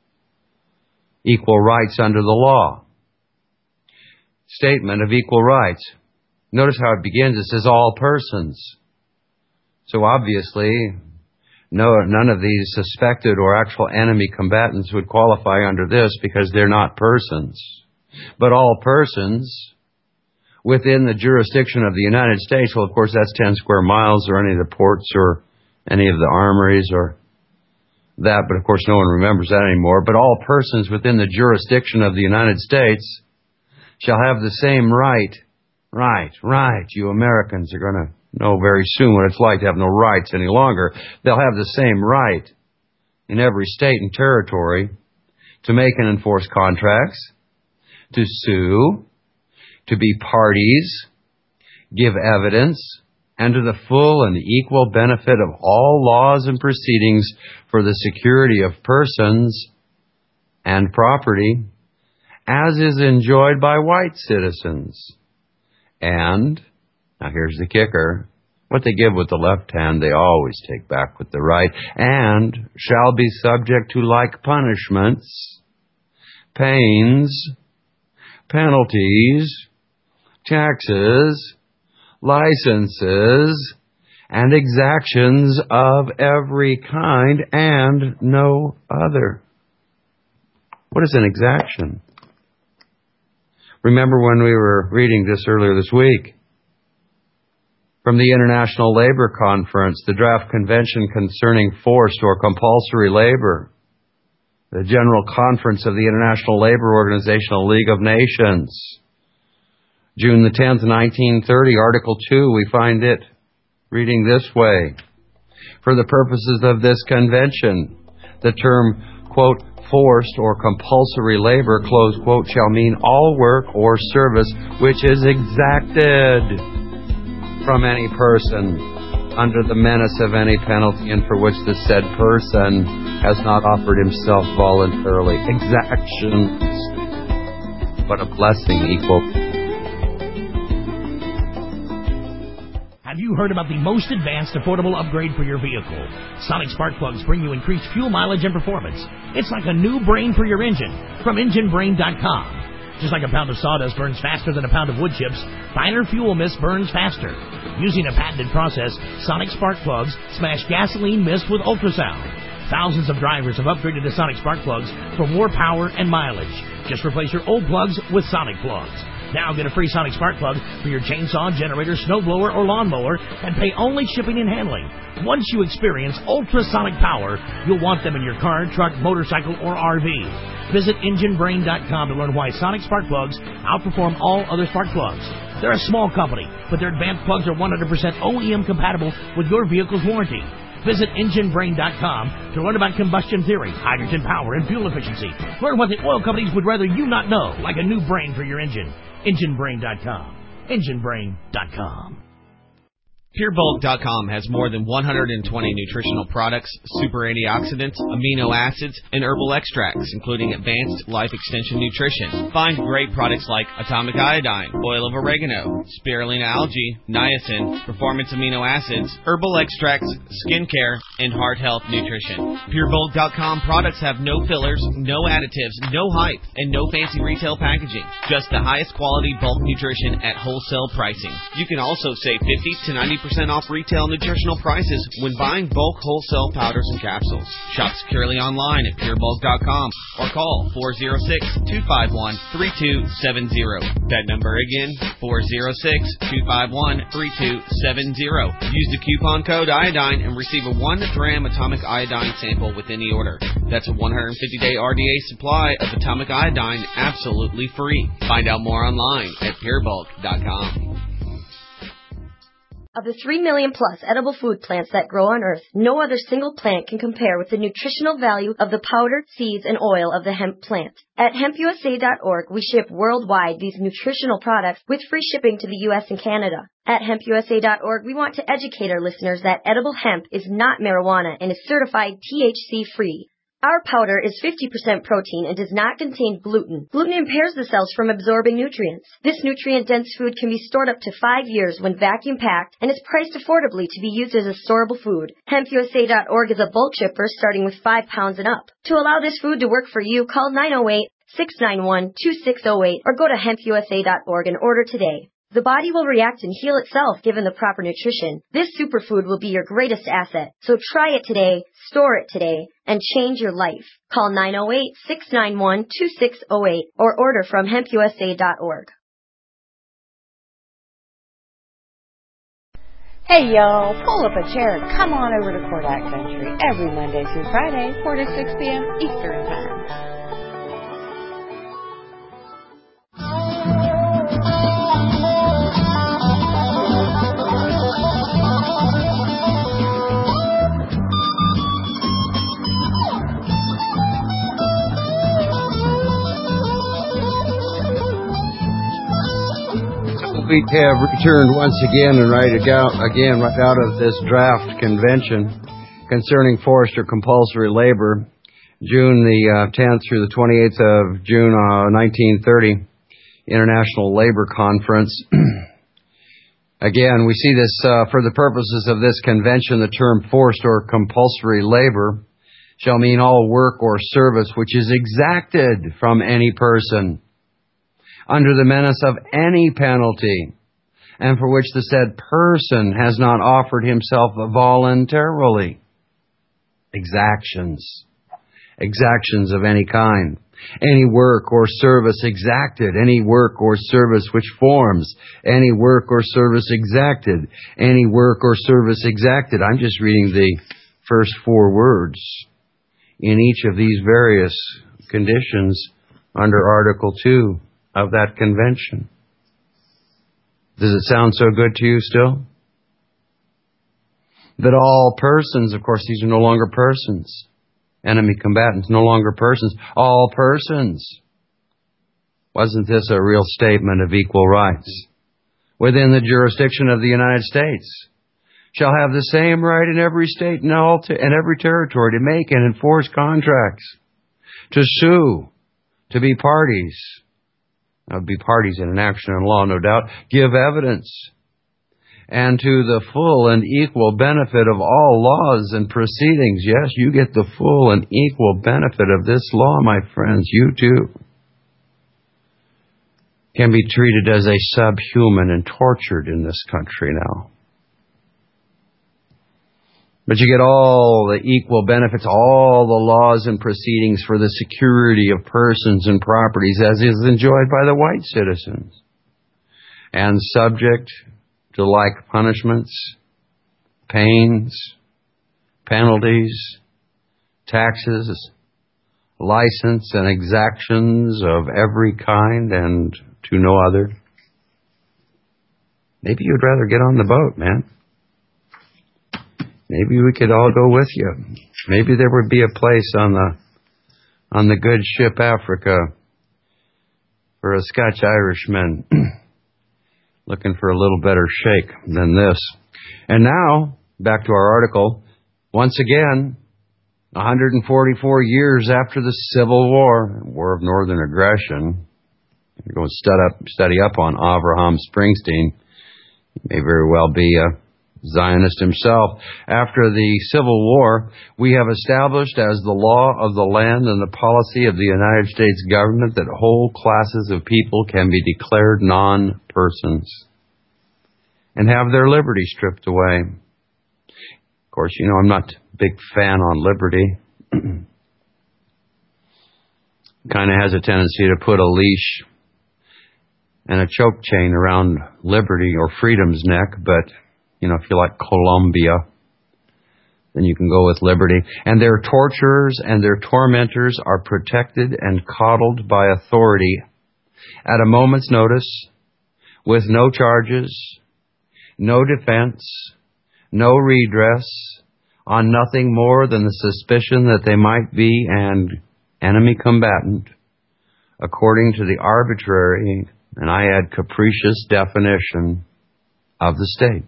Equal rights under the law. Statement of equal rights. Notice how it begins. It says all persons. So obviously, none of these suspected or actual enemy combatants would qualify under this because they're not persons. But all persons within the jurisdiction of the United States, well, of course, that's 10 square miles or any of the ports or any of the armories or that, but of course no one remembers that anymore. But all persons within the jurisdiction of the United States shall have the same right. Right. You Americans are going to know very soon what it's like to have no rights any longer. They'll have the same right in every state and territory to make and enforce contracts, to sue, to be parties, give evidence, and to the full and equal benefit of all laws and proceedings for the security of persons and property, as is enjoyed by white citizens. And, now here's the kicker, what they give with the left hand, they always take back with the right, and shall be subject to like punishments, pains, penalties, taxes, licenses, and exactions of every kind and no other. What is an exaction? Remember when we were reading this earlier this week? From the International Labor Conference, the Draft Convention Concerning Forced or Compulsory Labor, the General Conference of the International Labor Organizational League of Nations. June the 10th, 1930, Article 2, we find it reading this way. For the purposes of this convention, the term, quote, forced or compulsory labor, close quote, shall mean all work or service which is exacted from any person under the menace of any penalty and for which the said person has not offered himself voluntarily. Exactions. What a blessing equal. Have you heard about the most advanced affordable upgrade for your vehicle? Sonic spark plugs bring you increased fuel mileage and performance. It's like a new brain for your engine from EngineBrain.com. Just like a pound of sawdust burns faster than a pound of wood chips, finer fuel mist burns faster. Using a patented process, Sonic spark plugs smash gasoline mist with ultrasound. Thousands of drivers have upgraded to Sonic spark plugs for more power and mileage. Just replace your old plugs with Sonic plugs. Now get a free Sonic spark plug for your chainsaw, generator, snowblower, or lawnmower and pay only shipping and handling. Once you experience ultrasonic power, you'll want them in your car, truck, motorcycle, or RV. Visit EngineBrain.com to learn why Sonic spark plugs outperform all other spark plugs. They're a small company, but their advanced plugs are 100% OEM compatible with your vehicle's warranty. Visit EngineBrain.com to learn about combustion theory, hydrogen power, and fuel efficiency. Learn what the oil companies would rather you not know, like a new brain for your engine. EngineBrain.com. EngineBrain.com. PureBulk.com has more than 120 nutritional products, super antioxidants, amino acids, and herbal extracts, including advanced life extension nutrition. Find great products like atomic iodine, oil of oregano, spirulina algae, niacin, performance amino acids, herbal extracts, skincare, and heart health nutrition. PureBulk.com products have no fillers, no additives, no hype, and no fancy retail packaging. Just the highest quality bulk nutrition at wholesale pricing. You can also save 50 to 90% off retail nutritional prices when buying bulk wholesale powders and capsules. Shop securely online at purebulk.com or call 406-251-3270. That number again, 406-251-3270. Use the coupon code iodine and receive a 1 gram atomic iodine sample with any order. That's a 150-day RDA supply of atomic iodine absolutely free. Find out more online at purebulk.com. Of the 3 million plus edible food plants that grow on Earth, no other single plant can compare with the nutritional value of the powdered seeds and oil of the hemp plant. At hempusa.org, we ship worldwide these nutritional products with free shipping to the U.S. and Canada. At hempusa.org, we want to educate our listeners that edible hemp is not marijuana and is certified THC-free. Our powder is 50% protein and does not contain gluten. Gluten impairs the cells from absorbing nutrients. This nutrient-dense food can be stored up to 5 years when vacuum-packed and is priced affordably to be used as a storable food. HempUSA.org is a bulk shipper starting with 5 pounds and up. To allow this food to work for you, call 908-691-2608 or go to hempusa.org and order today. The body will react and heal itself given the proper nutrition. This superfood will be your greatest asset. So try it today, store it today, and change your life. Call 908-691-2608 or order from hempusa.org. Hey y'all, pull up a chair and come on over to Kordak Country every Monday through Friday, 4 to 6 p.m. Eastern Time. We have returned once again and right out of this draft convention concerning forced or compulsory labor, June the 10th through the 28th of June 1930, International Labor Conference. Again, we see this for the purposes of this convention, the term forced or compulsory labor shall mean all work or service which is exacted from any person under the menace of any penalty, and for which the said person has not offered himself voluntarily. Exactions of any kind. Any work or service exacted, any work or service which forms, any work or service exacted, any work or service exacted. I'm just reading the first 4 words in each of these various conditions under Article 2 of that convention. Does it sound so good to you still? That all persons, of course, these are no longer persons. Enemy combatants, no longer persons. All persons. Wasn't this a real statement of equal rights? Within the jurisdiction of the United States, shall have the same right in every state and every territory to make and enforce contracts, to sue, to be parties. Be parties in an action and law, no doubt, give evidence, and to the full and equal benefit of all laws and proceedings. Yes, you get the full and equal benefit of this law, my friends. You too can be treated as a subhuman and tortured in this country now. But you get all the equal benefits, all the laws and proceedings for the security of persons and properties as is enjoyed by the white citizens, and subject to like punishments, pains, penalties, taxes, license, and exactions of every kind and to no other. Maybe you'd rather get on the boat, man. Maybe we could all go with you. Maybe there would be a place on the good ship Africa for a Scotch Irishman looking for a little better shake than this. And now, back to our article, once again, 144 years after the Civil War of Northern Aggression, you're going to study up on Avraham Springsteen. He may very well be a Zionist himself. After the Civil War, we have established as the law of the land and the policy of the United States government that whole classes of people can be declared non-persons and have their liberty stripped away. Of course, you know, I'm not a big fan on liberty. Kind of has a tendency to put a leash and a choke chain around liberty or freedom's neck, but, you know, if you like Columbia, then you can go with liberty. And their torturers and their tormentors are protected and coddled by authority at a moment's notice, with no charges, no defense, no redress, on nothing more than the suspicion that they might be an enemy combatant, according to the arbitrary, and I add capricious, definition of the state.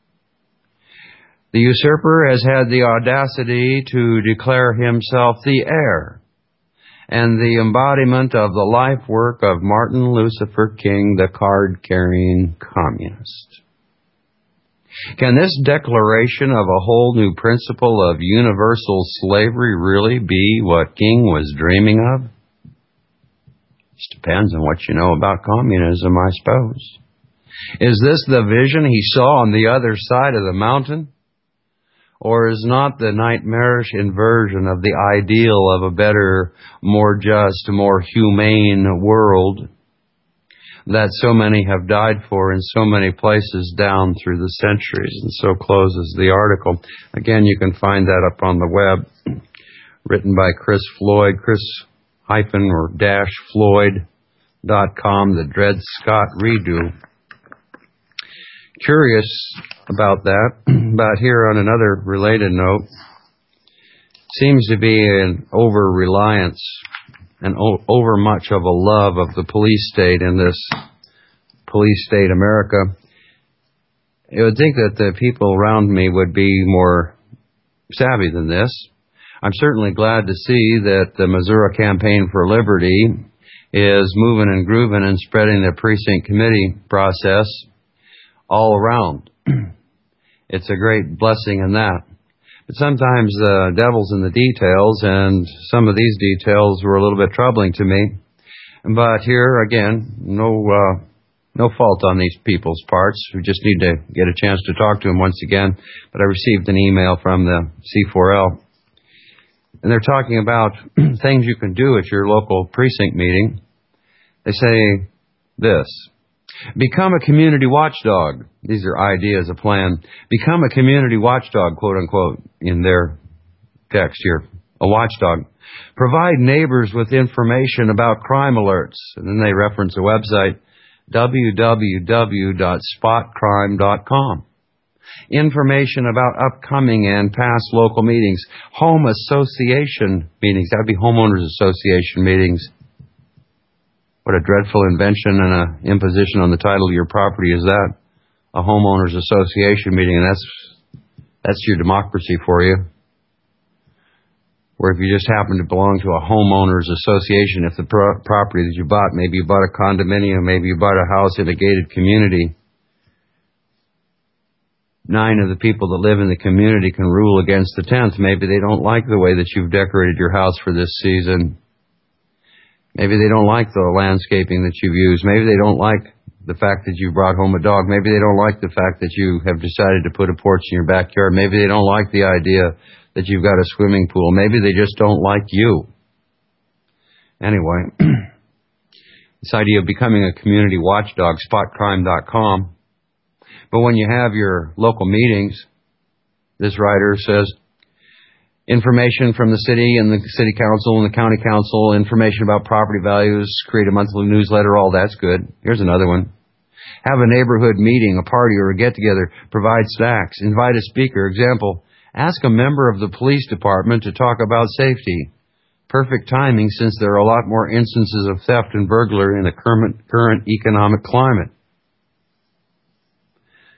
The usurper has had the audacity to declare himself the heir and the embodiment of the life work of Martin Lucifer King, the card-carrying communist. Can this declaration of a whole new principle of universal slavery really be what King was dreaming of? It depends on what you know about communism, I suppose. Is this the vision he saw on the other side of the mountain? Or is not the nightmarish inversion of the ideal of a better, more just, more humane world that so many have died for in so many places down through the centuries? And so closes the article. Again, you can find that up on the web, written by Chris Floyd, Chris-Floyd.com, the Dred Scott redo. Curious about that, but here on another related note, seems to be an over-reliance and over much of a love of the police state in this police state America. You would think that the people around me would be more savvy than this. I'm certainly glad to see that the Missouri Campaign for Liberty is moving and grooving and spreading the precinct committee process all around. It's a great blessing in that. But sometimes the devil's in the details, and some of these details were a little bit troubling to me. But here, again, no fault on these people's parts. We just need to get a chance to talk to them once again. But I received an email from the C4L, and they're talking about things you can do at your local precinct meeting. They say this: become a community watchdog. These are ideas, a plan. Become a community watchdog, quote unquote, in their text here. A watchdog. Provide neighbors with information about crime alerts. And then they reference a website, www.spotcrime.com. Information about upcoming and past local meetings. Home association meetings. That would be homeowners association meetings. What a dreadful invention and an imposition on the title of your property is that. A homeowners association meeting, and that's your democracy for you. Where if you just happen to belong to a homeowners association, if the property that you bought, maybe you bought a condominium, maybe you bought a house in a gated community, 9 of the people that live in the community can rule against the 10th. Maybe they don't like the way that you've decorated your house for this season. Maybe they don't like the landscaping that you've used. Maybe they don't like the fact that you brought home a dog. Maybe they don't like the fact that you have decided to put a porch in your backyard. Maybe they don't like the idea that you've got a swimming pool. Maybe they just don't like you. Anyway, this idea of becoming a community watchdog, spotcrime.com. But when you have your local meetings, this writer says, information from the city and the city council and the county council, information about property values, create a monthly newsletter, all that's good. Here's another one. Have a neighborhood meeting, a party, or a get-together. Provide snacks. Invite a speaker. Example, ask a member of the police department to talk about safety. Perfect timing, since there are a lot more instances of theft and burglary in the current economic climate.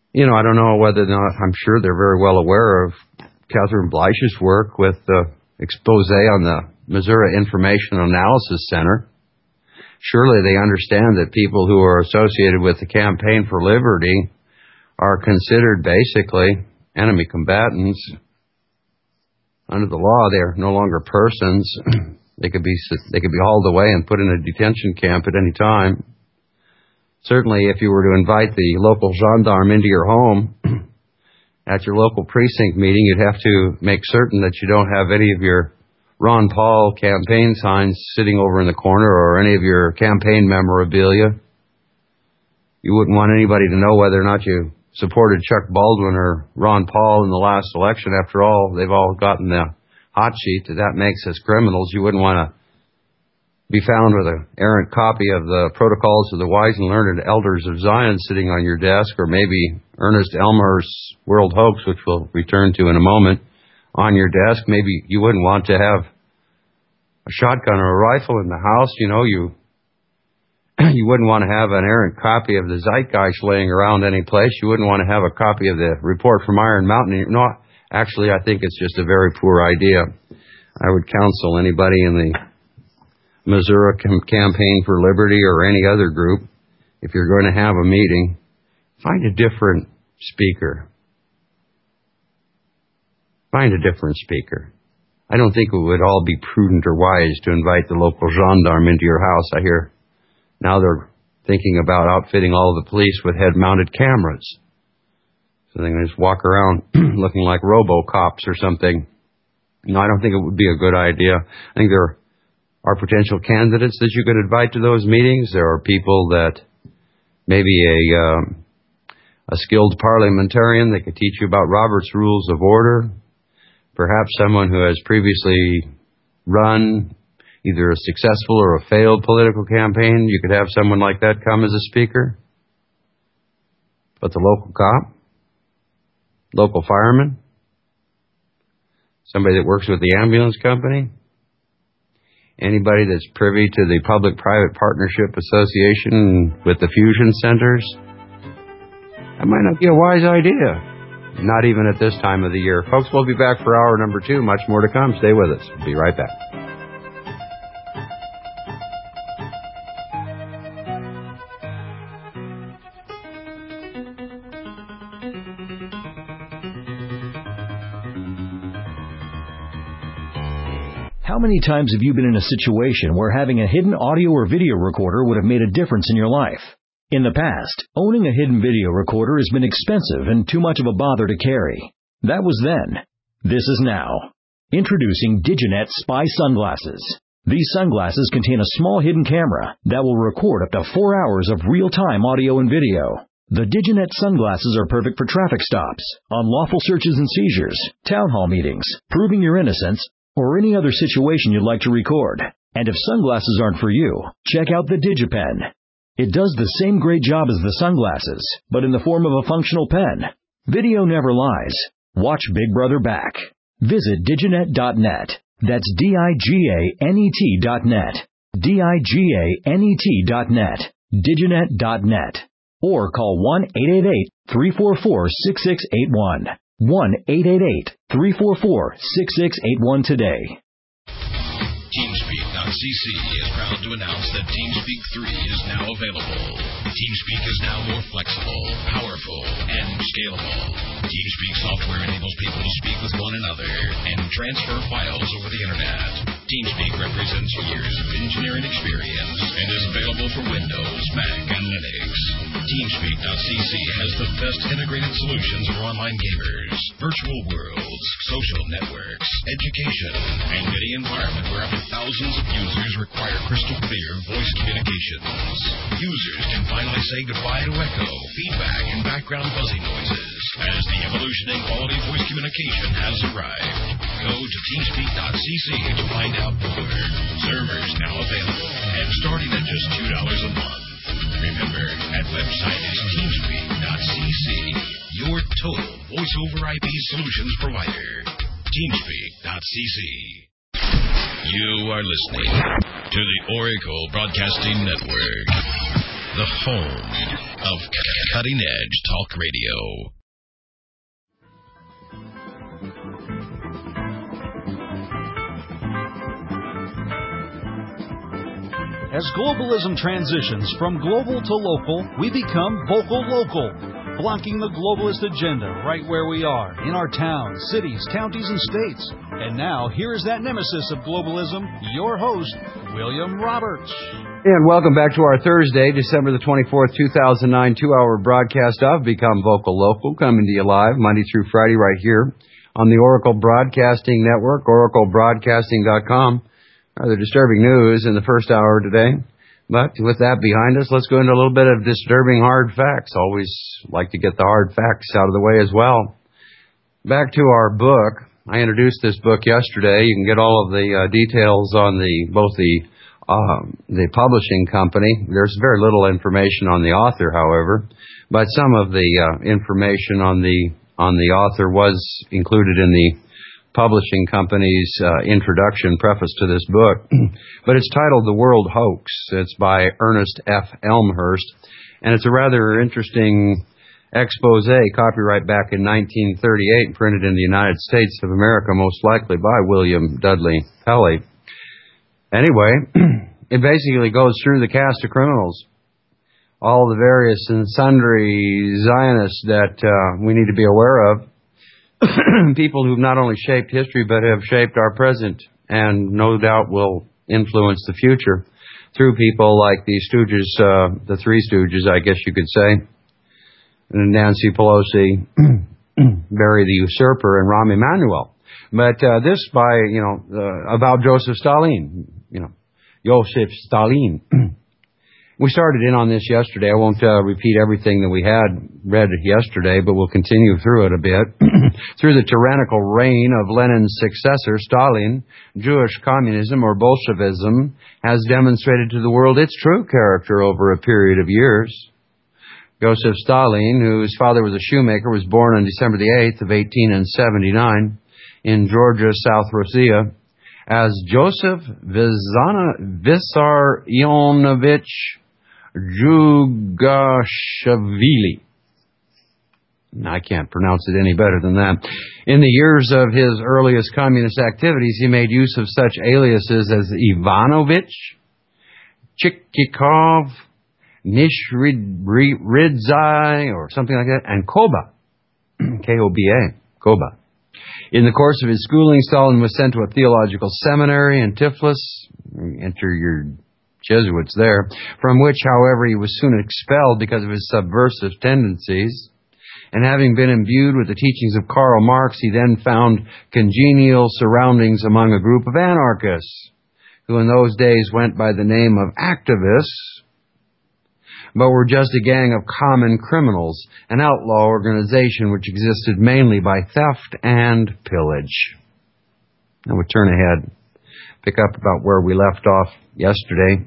I don't know whether or not, I'm sure they're very well aware of Catherine Bleich's work with the expose on the Missouri Information Analysis Center. Surely they understand that people who are associated with the Campaign for Liberty are considered basically enemy combatants. Under the law, they're no longer persons. They could be hauled away and put in a detention camp at any time. Certainly, if you were to invite the local gendarme into your home at your local precinct meeting, you'd have to make certain that you don't have any of your Ron Paul campaign signs sitting over in the corner or any of your campaign memorabilia. You wouldn't want anybody to know whether or not you supported Chuck Baldwin or Ron Paul in the last election. After all, they've all gotten the hot sheet. That makes us criminals. You wouldn't want to be found with an errant copy of the Protocols of the Wise and Learned Elders of Zion sitting on your desk, or maybe Ernest Elmer's World Hoax, which we'll return to in a moment, on your desk. Maybe you wouldn't want to have a shotgun or a rifle in the house. You wouldn't want to have an errant copy of the Zeitgeist laying around any place. You wouldn't want to have a copy of the report from Iron Mountain. No, actually, I think it's just a very poor idea. I would counsel anybody in the Missouri Campaign for Liberty or any other group, if you're going to have a meeting, find a different speaker. Find a different speaker. I don't think it would all be prudent or wise to invite the local gendarme into your house. I hear now they're thinking about outfitting all of the police with head-mounted cameras. So they're going to just walk around looking like RoboCops or something. No, I don't think it would be a good idea. I think there are potential candidates that you could invite to those meetings. There are people that maybe a skilled parliamentarian that could teach you about Robert's Rules of Order. Perhaps someone who has previously run either a successful or a failed political campaign. You could have someone like that come as a speaker. But the local cop, local fireman, somebody that works with the ambulance company, anybody that's privy to the Public-Private Partnership Association with the fusion centers, that might not be a wise idea. Not even at this time of the year. Folks, we'll be back for hour number 2. Much more to come. Stay with us. We'll be right back. How many times have you been in a situation where having a hidden audio or video recorder would have made a difference in your life? In the past, owning a hidden video recorder has been expensive and too much of a bother to carry. That was then. This is now. Introducing Diginet Spy Sunglasses. These sunglasses contain a small hidden camera that will record up to 4 hours of real-time audio and video. The Diginet sunglasses are perfect for traffic stops, unlawful searches and seizures, town hall meetings, proving your innocence, or any other situation you'd like to record. And if sunglasses aren't for you, check out the DigiPen. It does the same great job as the sunglasses, but in the form of a functional pen. Video never lies. Watch Big Brother back. Visit diginet.net. That's diganet.net. diganet.net. diginet.net. Or call 1-888-344-6681. 1-888-344-6681 today. TeamSpeak.cc is proud to announce that TeamSpeak 3 is now available. TeamSpeak is now more flexible, powerful, and scalable. TeamSpeak software enables people to speak with one another and transfer files over the internet. TeamSpeak represents years of engineering experience and is available for Windows, Mac, and Linux. TeamSpeak.cc has the best integrated solutions for online gamers, virtual worlds, social networks, education, and any environment where up to thousands of users require crystal clear voice communications. Users can finally say goodbye to echo, feedback, and background fuzzy noises as the evolution in quality voice communication has arrived. Go to TeamSpeak.cc to find out more. Servers now available and starting at just $2 a month. Remember, that website is TeamSpeak.cc, your total voice-over IP solutions provider. TeamSpeak.cc. You are listening to the Oracle Broadcasting Network, the home of cutting-edge talk radio. As globalism transitions from global to local, we become vocal local, blocking the globalist agenda right where we are, in our towns, cities, counties, and states. And now, here is that nemesis of globalism, your host, William Roberts. And welcome back to our Thursday, December the 24th, 2009, 2-hour broadcast of Become Vocal Local, coming to you live Monday through Friday right here on the Oracle Broadcasting Network, oraclebroadcasting.com. The disturbing news in the first hour today. But with that behind us, let's go into a little bit of disturbing hard facts. Always like to get the hard facts out of the way as well. Back to our book. I introduced this book yesterday. You can get all of the details on both the publishing company. There's very little information on the author, however, but some of the information on the author was included in the publishing company's introduction preface to this book. But it's titled The World Hoax. It's by Ernest F. Elmhurst, and it's a rather interesting expose, copyright back in 1938, printed in the United States of America, most likely by William Dudley Pelley. Anyway, it basically goes through the cast of criminals, all the various and sundry Zionists that we need to be aware of. People who've not only shaped history but have shaped our present and no doubt will influence the future through people like the Stooges, the Three Stooges, I guess you could say, and Nancy Pelosi, Barry the Usurper, and Rahm Emanuel. But this by, about Joseph Stalin, Joseph Stalin. We started in on this yesterday. I won't repeat everything that we had read yesterday, but we'll continue through it a bit. Through the tyrannical reign of Lenin's successor, Stalin, Jewish communism or Bolshevism has demonstrated to the world its true character over a period of years. Joseph Stalin, whose father was a shoemaker, was born on December the 8th of 1879 in Georgia, South Rossiya, as Joseph Vissarionovich Jugashvili. I can't pronounce it any better than that. In the years of his earliest communist activities, he made use of such aliases as Ivanovich, Chikyakov, Nishridzai, or something like that, and Koba, K-O-B-A, Koba. In the course of his schooling, Stalin was sent to a theological seminary in Tiflis. Enter your Jesuits there, from which, however, he was soon expelled because of his subversive tendencies. And having been imbued with the teachings of Karl Marx, he then found congenial surroundings among a group of anarchists, who in those days went by the name of activists, but were just a gang of common criminals, an outlaw organization which existed mainly by theft and pillage. Now we turn ahead, pick up about where we left off yesterday.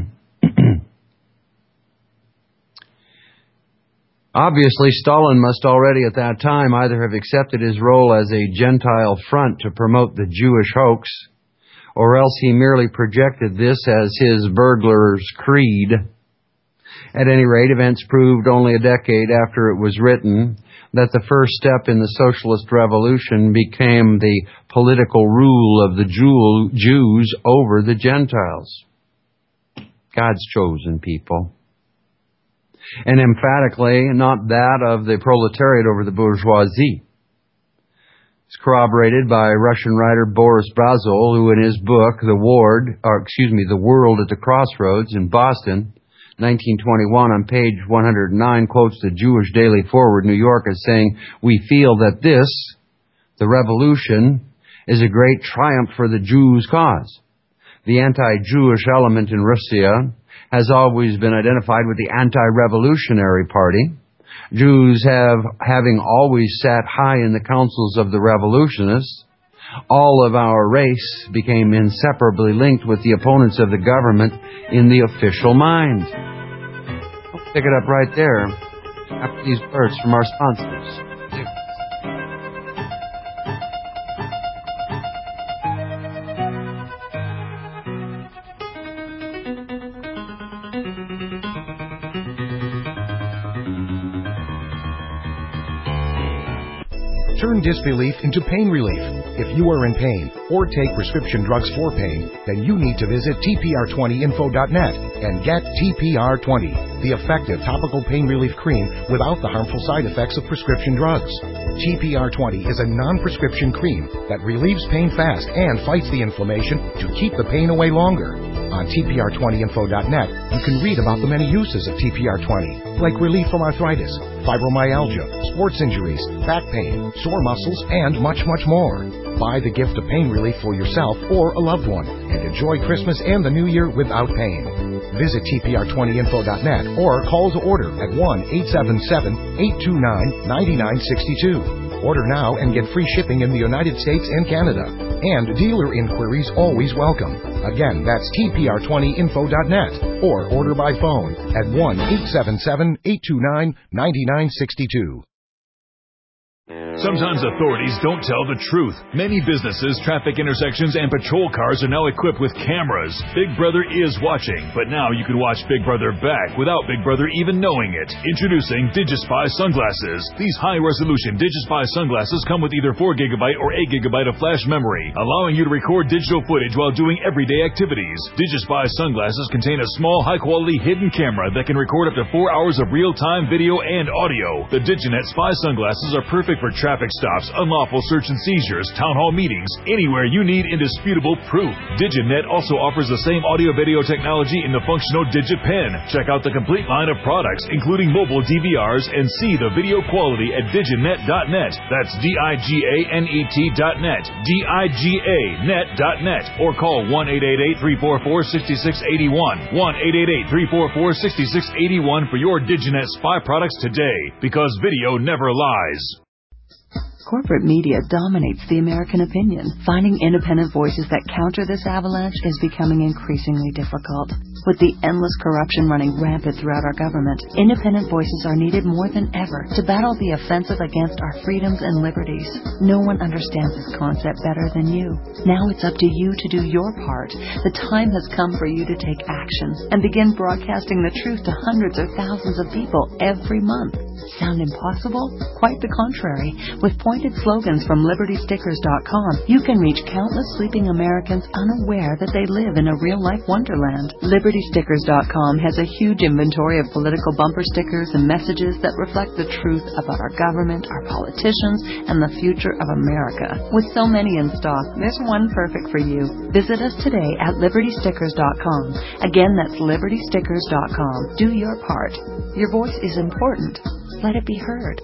Obviously, Stalin must already at that time either have accepted his role as a Gentile front to promote the Jewish hoax, or else he merely projected this as his burglar's creed. At any rate, events proved only a decade after it was written that the first step in the socialist revolution became the political rule of the Jews over the Gentiles. God's chosen people. And emphatically not that of the proletariat over the bourgeoisie. It's corroborated by Russian writer Boris Brazil, who in his book, The World at the Crossroads in Boston, 1921, on page 109, quotes the Jewish Daily Forward, New York, as saying, "We feel that this, the revolution, is a great triumph for the Jews' cause. The anti-Jewish element in Russia has always been identified with the anti-revolutionary party. Jews having always sat high in the councils of the revolutionists, all of our race became inseparably linked with the opponents of the government in the official mind." I'll pick it up right there after these words from our sponsors. Turn disbelief into pain relief. If you are in pain or take prescription drugs for pain, then you need to visit TPR20info.net and get TPR20, the effective topical pain relief cream without the harmful side effects of prescription drugs. TPR20 is a non-prescription cream that relieves pain fast and fights the inflammation to keep the pain away longer. On TPR20info.net, you can read about the many uses of TPR20, like relief from arthritis, fibromyalgia, sports injuries, back pain, sore muscles, and much, much more. Buy the gift of pain relief for yourself or a loved one and enjoy Christmas and the New Year without pain. Visit TPR20info.net or call to order at 1-877-829-9962. Order now and get free shipping in the United States and Canada. And dealer inquiries always welcome. Again, that's TPR20info.net or order by phone at 1-877-829-9962. Sometimes authorities don't tell the truth. Many businesses, traffic intersections, and patrol cars are now equipped with cameras. Big Brother is watching, but now you can watch Big Brother back without Big Brother even knowing it. Introducing DigiSpy sunglasses. These high-resolution DigiSpy sunglasses come with either 4GB or 8GB of flash memory, allowing you to record digital footage while doing everyday activities. DigiSpy sunglasses contain a small, high-quality hidden camera that can record up to 4 hours of real-time video and audio. The DigiNet Spy sunglasses are perfect for traffic stops, unlawful search and seizures, town hall meetings, anywhere you need indisputable proof. DigiNet also offers the same audio-video technology in the functional DigiPen. Check out the complete line of products, including mobile DVRs, and see the video quality at diginet.net. That's DIGANET.net. DIGANet.net. Or call 1-888-344-6681. 1-888-344-6681 for your DigiNet Spy products today, because video never lies. Corporate media dominates the American opinion. Finding independent voices that counter this avalanche is becoming increasingly difficult. With the endless corruption running rampant throughout our government, independent voices are needed more than ever to battle the offensive against our freedoms and liberties. No one understands this concept better than you. Now it's up to you to do your part. The time has come for you to take action and begin broadcasting the truth to hundreds or thousands of people every month. Sound impossible? Quite the contrary. With pointed slogans from LibertyStickers.com, you can reach countless sleeping Americans unaware that they live in a real-life wonderland. LibertyStickers.com has a huge inventory of political bumper stickers and messages that reflect the truth about our government, our politicians, and the future of America. With so many in stock, there's one perfect for you. Visit us today at LibertyStickers.com. Again, that's LibertyStickers.com. Do your part. Your voice is important. Let it be heard.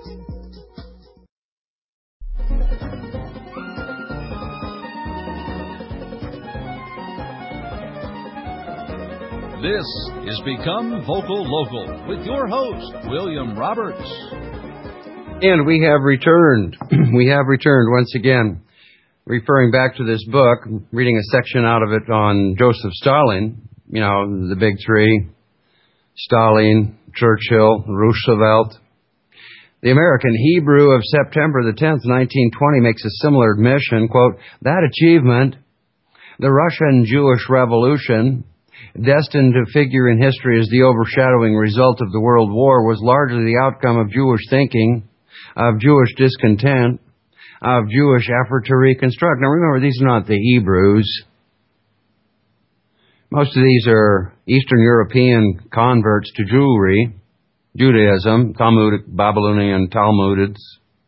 This is Become Vocal Local with your host, William Roberts. And we have returned. We have returned once again, referring back to this book, reading a section out of it on Joseph Stalin, you know, the big three, Stalin, Churchill, Roosevelt. The American Hebrew of September the 10th, 1920 makes a similar admission, quote, that achievement, the Russian Jewish Revolution, destined to figure in history as the overshadowing result of the World War, was largely the outcome of Jewish thinking, of Jewish discontent, of Jewish effort to reconstruct. Now remember, these are not the Hebrews. Most of these are Eastern European converts to Jewry, Judaism, Talmudic, Babylonian Talmudids.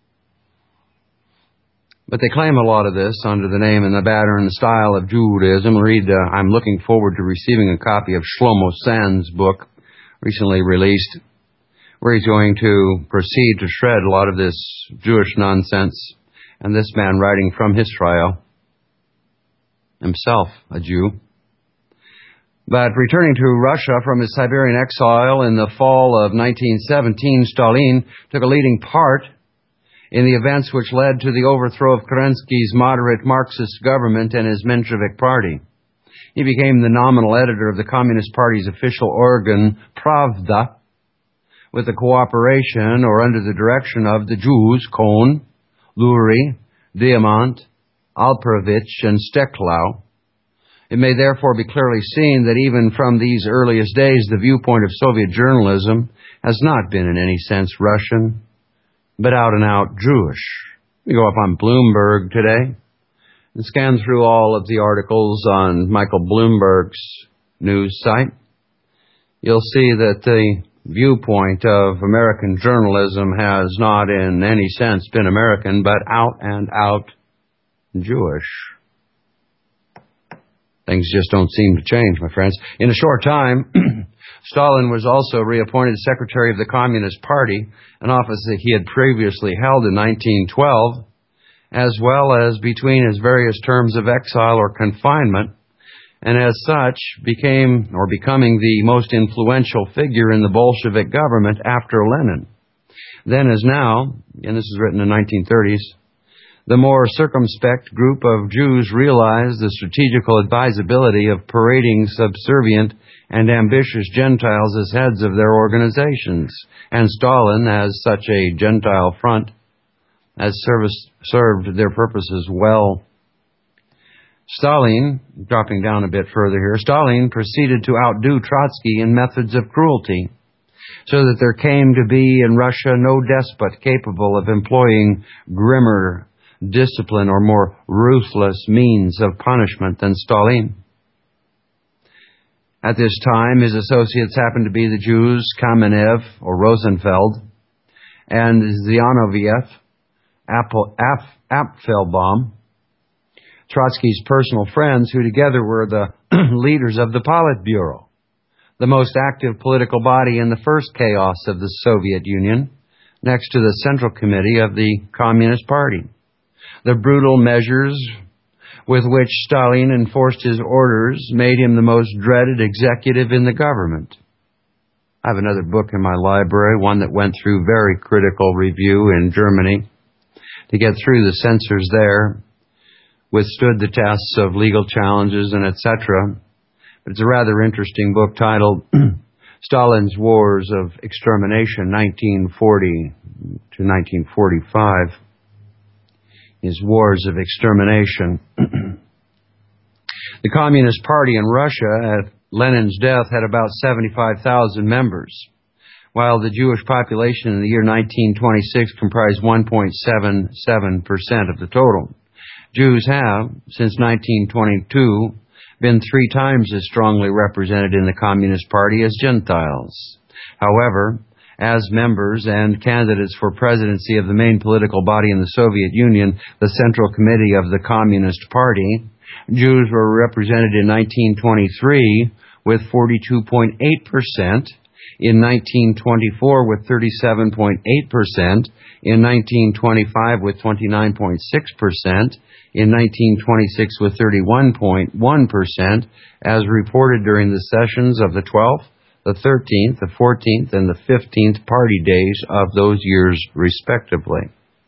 But they claim a lot of this under the name and the pattern and style of Judaism. I'm looking forward to receiving a copy of Shlomo Sand's book, recently released, where he's going to proceed to shred a lot of this Jewish nonsense. And this man writing from his trial, himself a Jew. But returning to Russia from his Siberian exile in the fall of 1917, Stalin took a leading part in the events which led to the overthrow of Kerensky's moderate Marxist government and his Menshevik party. He became the nominal editor of the Communist Party's official organ, Pravda, with the cooperation or under the direction of the Jews, Kohn, Lurie, Diamant, Alperovitch, and Steklau. It may therefore be clearly seen that even from these earliest days, the viewpoint of Soviet journalism has not been in any sense Russian, but out and out Jewish. You go up on Bloomberg today and scan through all of the articles on Michael Bloomberg's news site. You'll see that the viewpoint of American journalism has not in any sense been American, but out and out Jewish. Things just don't seem to change, my friends. In a short time, Stalin was also reappointed Secretary of the Communist Party, an office that he had previously held in 1912, as well as between his various terms of exile or confinement, and as such becoming the most influential figure in the Bolshevik government after Lenin. Then as now, and this is written in the 1930s, the more circumspect group of Jews realized the strategical advisability of parading subservient and ambitious Gentiles as heads of their organizations, and Stalin, as such a Gentile front, as served their purposes well. Stalin, dropping down a bit further here, Stalin proceeded to outdo Trotsky in methods of cruelty, so that there came to be in Russia no despot capable of employing grimmer discipline or more ruthless means of punishment than Stalin. At this time, his associates happened to be the Jews Kamenev or Rosenfeld and Zinoviev, Apfelbaum, Trotsky's personal friends, who together were the leaders of the Politburo, the most active political body in the first chaos of the Soviet Union, next to the Central Committee of the Communist Party. The brutal measures with which Stalin enforced his orders made him the most dreaded executive in the government. I have another book in my library, one that went through very critical review in Germany. To get through the censors there, withstood the tests of legal challenges and etc. But it's a rather interesting book titled Stalin's Wars of Extermination, 1940 to 1945. His Wars of Extermination. The Communist Party in Russia at Lenin's death had about 75,000 members, while the Jewish population in the year 1926 comprised 1.77% of the total. Jews have, since 1922, been 3 times as strongly represented in the Communist Party as Gentiles. However, as members and candidates for presidency of the main political body in the Soviet Union, the Central Committee of the Communist Party, Jews were represented in 1923 with 42.8%, in 1924 with 37.8%, in 1925 with 29.6%, in 1926 with 31.1%, as reported during the sessions of the 12th, the 13th, the 14th, and the 15th party days of those years, respectively.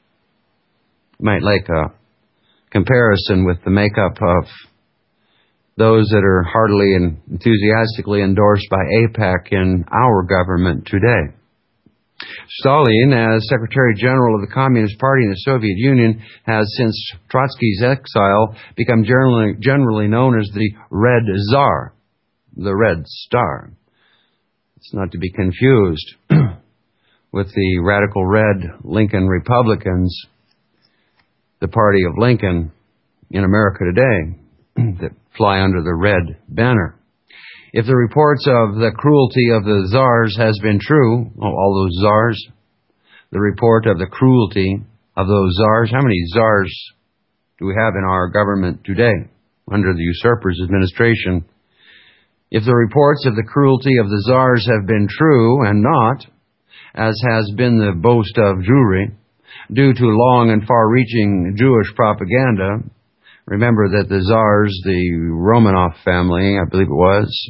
You might like a comparison with the makeup of those that are heartily and enthusiastically endorsed by AIPAC in our government today. Stalin, as Secretary General of the Communist Party in the Soviet Union, has, since Trotsky's exile, become generally known as the Red Tsar, the Red Star. It's not to be confused with the radical red Lincoln Republicans, the party of Lincoln in America today, that fly under the red banner. If the reports of the cruelty of the czars has been true, all those czars, the report of the cruelty of those czars, how many czars do we have in our government today under the usurper's administration? If the reports of the cruelty of the czars have been true and not, as has been the boast of Jewry, due to long and far-reaching Jewish propaganda, remember that the czars, the Romanov family, I believe it was,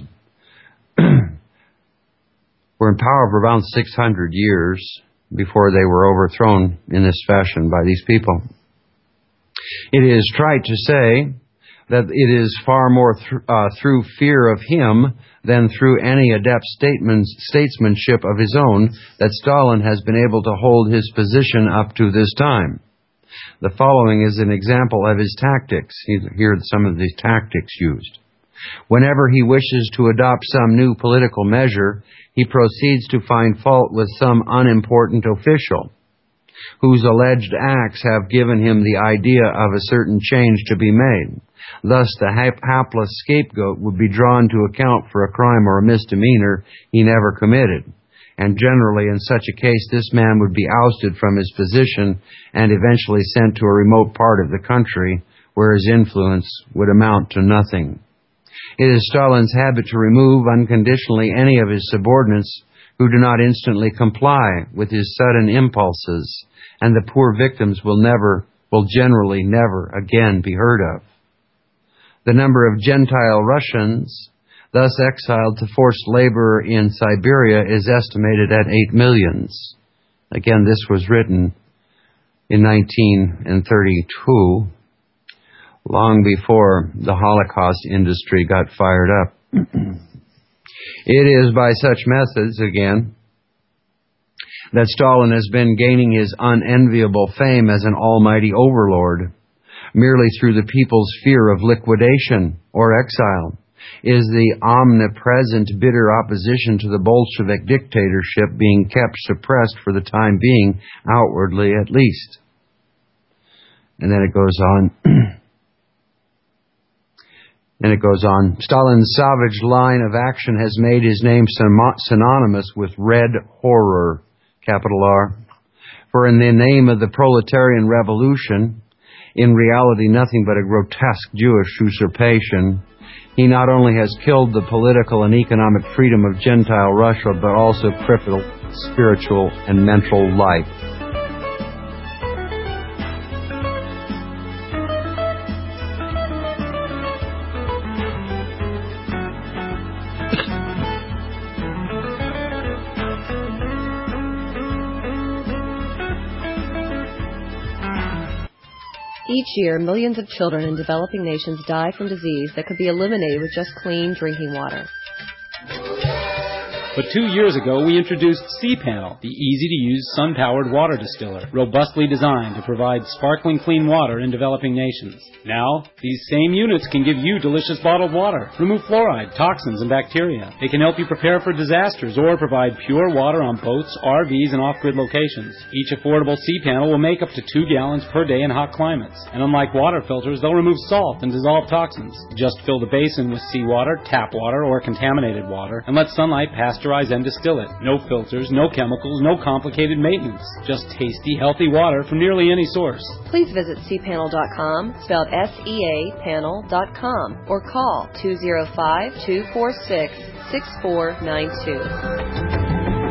were in power for around 600 years before they were overthrown in this fashion by these people. It is trite to say that it is far more through fear of him than through any adept statesmanship of his own that Stalin has been able to hold his position up to this time. The following is an example of his tactics. Here are some of the tactics used. Whenever he wishes to adopt some new political measure, he proceeds to find fault with some unimportant official. whose alleged acts have given him the idea of a certain change to be made. Thus, the hapless scapegoat would be drawn to account for a crime or a misdemeanor he never committed. And generally, in such a case, this man would be ousted from his position and eventually sent to a remote part of the country where his influence would amount to nothing. It is Stalin's habit to remove unconditionally any of his subordinates who do not instantly comply with his sudden impulses, and the poor victims will generally never again be heard of. The number of Gentile Russians thus exiled to forced labor in Siberia is estimated at 8 million. Again, this was written in 1932, long before the Holocaust industry got fired up. It is by such methods, again, that Stalin has been gaining his unenviable fame as an almighty overlord. Merely through the people's fear of liquidation or exile is the omnipresent bitter opposition to the Bolshevik dictatorship being kept suppressed for the time being, outwardly at least. And then it goes on. Stalin's savage line of action has made his name synonymous with red horror, capital R. For in the name of the proletarian revolution, in reality nothing but a grotesque Jewish usurpation, he not only has killed the political and economic freedom of Gentile Russia, but also crippled spiritual and mental life. Each year, millions of children in developing nations die from disease that could be eliminated with just clean drinking water. But 2 years ago, we introduced C-Panel, the easy-to-use sun-powered water distiller, robustly designed to provide sparkling clean water in developing nations. Now, these same units can give you delicious bottled water, remove fluoride, toxins, and bacteria. They can help you prepare for disasters or provide pure water on boats, RVs, and off-grid locations. Each affordable C-Panel will make up to 2 gallons per day in hot climates. And unlike water filters, they'll remove salt and dissolve toxins. Just fill the basin with seawater, tap water, or contaminated water, and let sunlight pasteurize and distill it. No filters, no chemicals, no complicated maintenance. Just tasty, healthy water from nearly any source. Please visit cpanel.com, spelled SEA panel.com, or call 205-246-6492.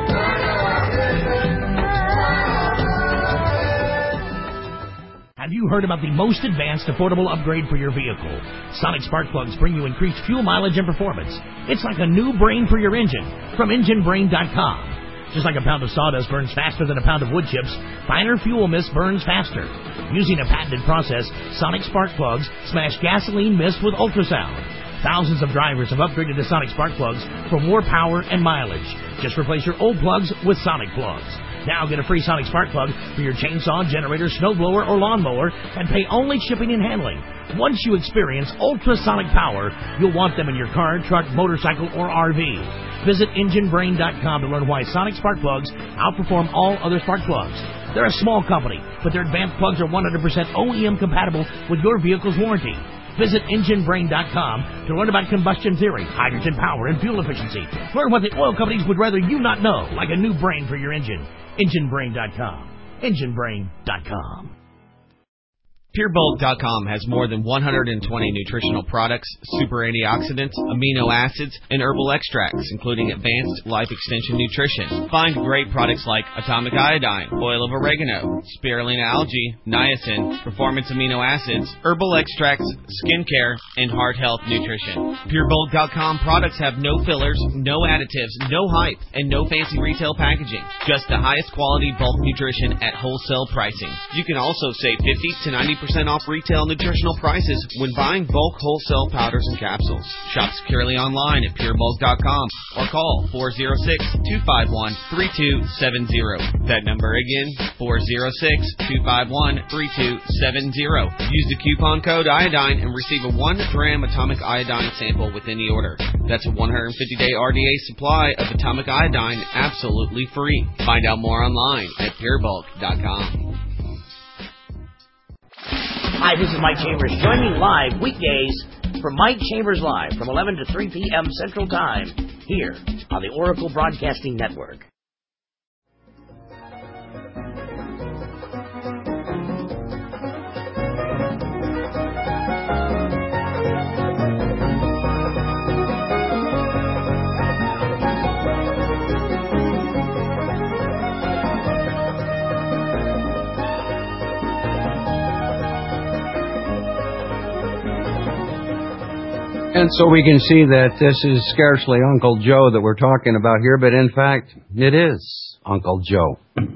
Have you heard about the most advanced affordable upgrade for your vehicle? Sonic spark plugs bring you increased fuel mileage and performance. It's like a new brain for your engine from EngineBrain.com. Just like a pound of sawdust burns faster than a pound of wood chips, finer fuel mist burns faster. Using a patented process, Sonic spark plugs smash gasoline mist with ultrasound. Thousands of drivers have upgraded to Sonic spark plugs for more power and mileage. Just replace your old plugs with Sonic plugs. Now get a free Sonic spark plug for your chainsaw, generator, snowblower, or lawnmower and pay only shipping and handling. Once you experience ultrasonic power, you'll want them in your car, truck, motorcycle, or RV. Visit EngineBrain.com to learn why Sonic spark plugs outperform all other spark plugs. They're a small company, but their advanced plugs are 100% OEM compatible with your vehicle's warranty. Visit EngineBrain.com to learn about combustion theory, hydrogen power, and fuel efficiency. Learn what the oil companies would rather you not know, like a new brain for your engine. EngineBrain.com. EngineBrain.com. PureBulk.com has more than 120 nutritional products, super antioxidants, amino acids, and herbal extracts, including advanced life extension nutrition. Find great products like atomic iodine, oil of oregano, spirulina algae, niacin, performance amino acids, herbal extracts, skincare, and heart health nutrition. PureBulk.com products have no fillers, no additives, no hype, and no fancy retail packaging. Just the highest quality bulk nutrition at wholesale pricing. You can also save 50 to 90% off retail nutritional prices when buying bulk wholesale powders and capsules. Shop securely online at purebulk.com or call 406-251-3270. That number again, 406-251-3270. Use the coupon code iodine and receive a 1-gram atomic iodine sample with any order. That's a 150-day RDA supply of atomic iodine absolutely free. Find out more online at purebulk.com. Hi, this is Mike Chambers. Join me live weekdays for Mike Chambers Live from 11 to 3 p.m. Central Time here on the Oracle Broadcasting Network. And so we can see that this is scarcely Uncle Joe that we're talking about here, but in fact, it is Uncle Joe.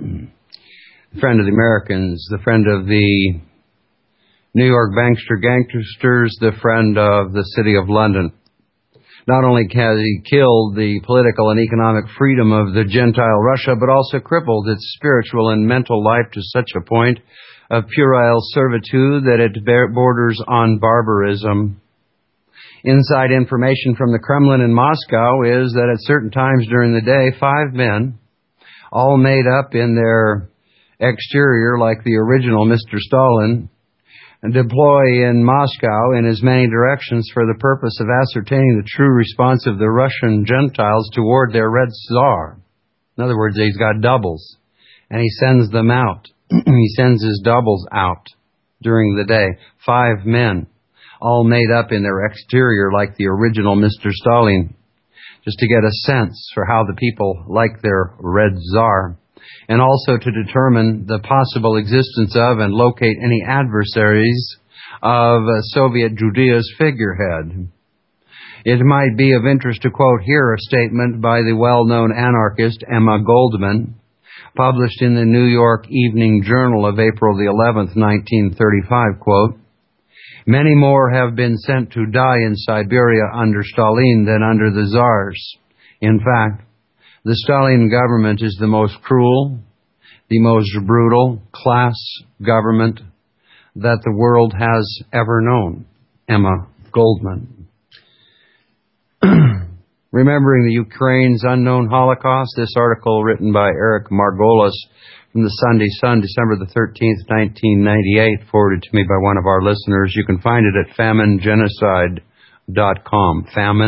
The friend of the Americans, the friend of the New York gangsters, the friend of the City of London. Not only has he killed the political and economic freedom of the Gentile Russia, but also crippled its spiritual and mental life to such a point of puerile servitude that it borders on barbarism. Inside information from the Kremlin in Moscow is that at certain times during the day, 5 men, all made up in their exterior like the original Mr. Stalin, deploy in Moscow in as many directions for the purpose of ascertaining the true response of the Russian Gentiles toward their Red Tsar. In other words, he's got doubles, and he sends them out. He sends his doubles out during the day. 5 men, all made up in their exterior like the original Mr. Stalin, just to get a sense for how the people like their Red Tsar, and also to determine the possible existence of and locate any adversaries of Soviet Judea's figurehead. It might be of interest to quote here a statement by the well-known anarchist Emma Goldman, published in the New York Evening Journal of April the 11th, 1935, quote, "Many more have been sent to die in Siberia under Stalin than under the Tsars. In fact, the Stalin government is the most cruel, the most brutal class government that the world has ever known." Emma Goldman. Remembering the Ukraine's unknown Holocaust, this article written by Eric Margolis from the Sunday Sun, December the 13th, 1998, forwarded to me by one of our listeners. You can find it at faminegenocide.com.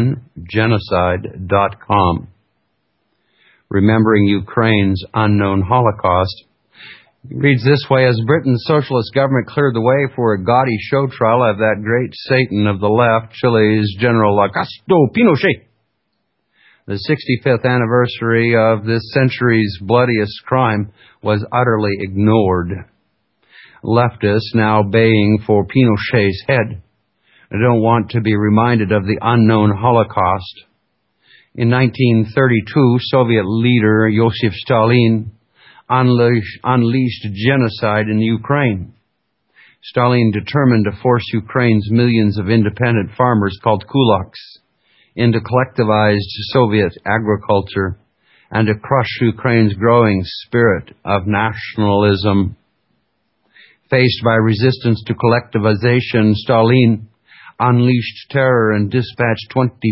Faminegenocide.com. Remembering Ukraine's unknown Holocaust. It reads this way: as Britain's socialist government cleared the way for a gaudy show trial of that great Satan of the left, Chile's General Augusto Pinochet, the 65th anniversary of this century's bloodiest crime was utterly ignored. Leftists, now baying for Pinochet's head, don't want to be reminded of the unknown Holocaust. In 1932, Soviet leader Joseph Stalin unleashed genocide in Ukraine. Stalin determined to force Ukraine's millions of independent farmers, called kulaks, into collectivized Soviet agriculture and to crush Ukraine's growing spirit of nationalism. Faced by resistance to collectivization, Stalin unleashed terror and dispatched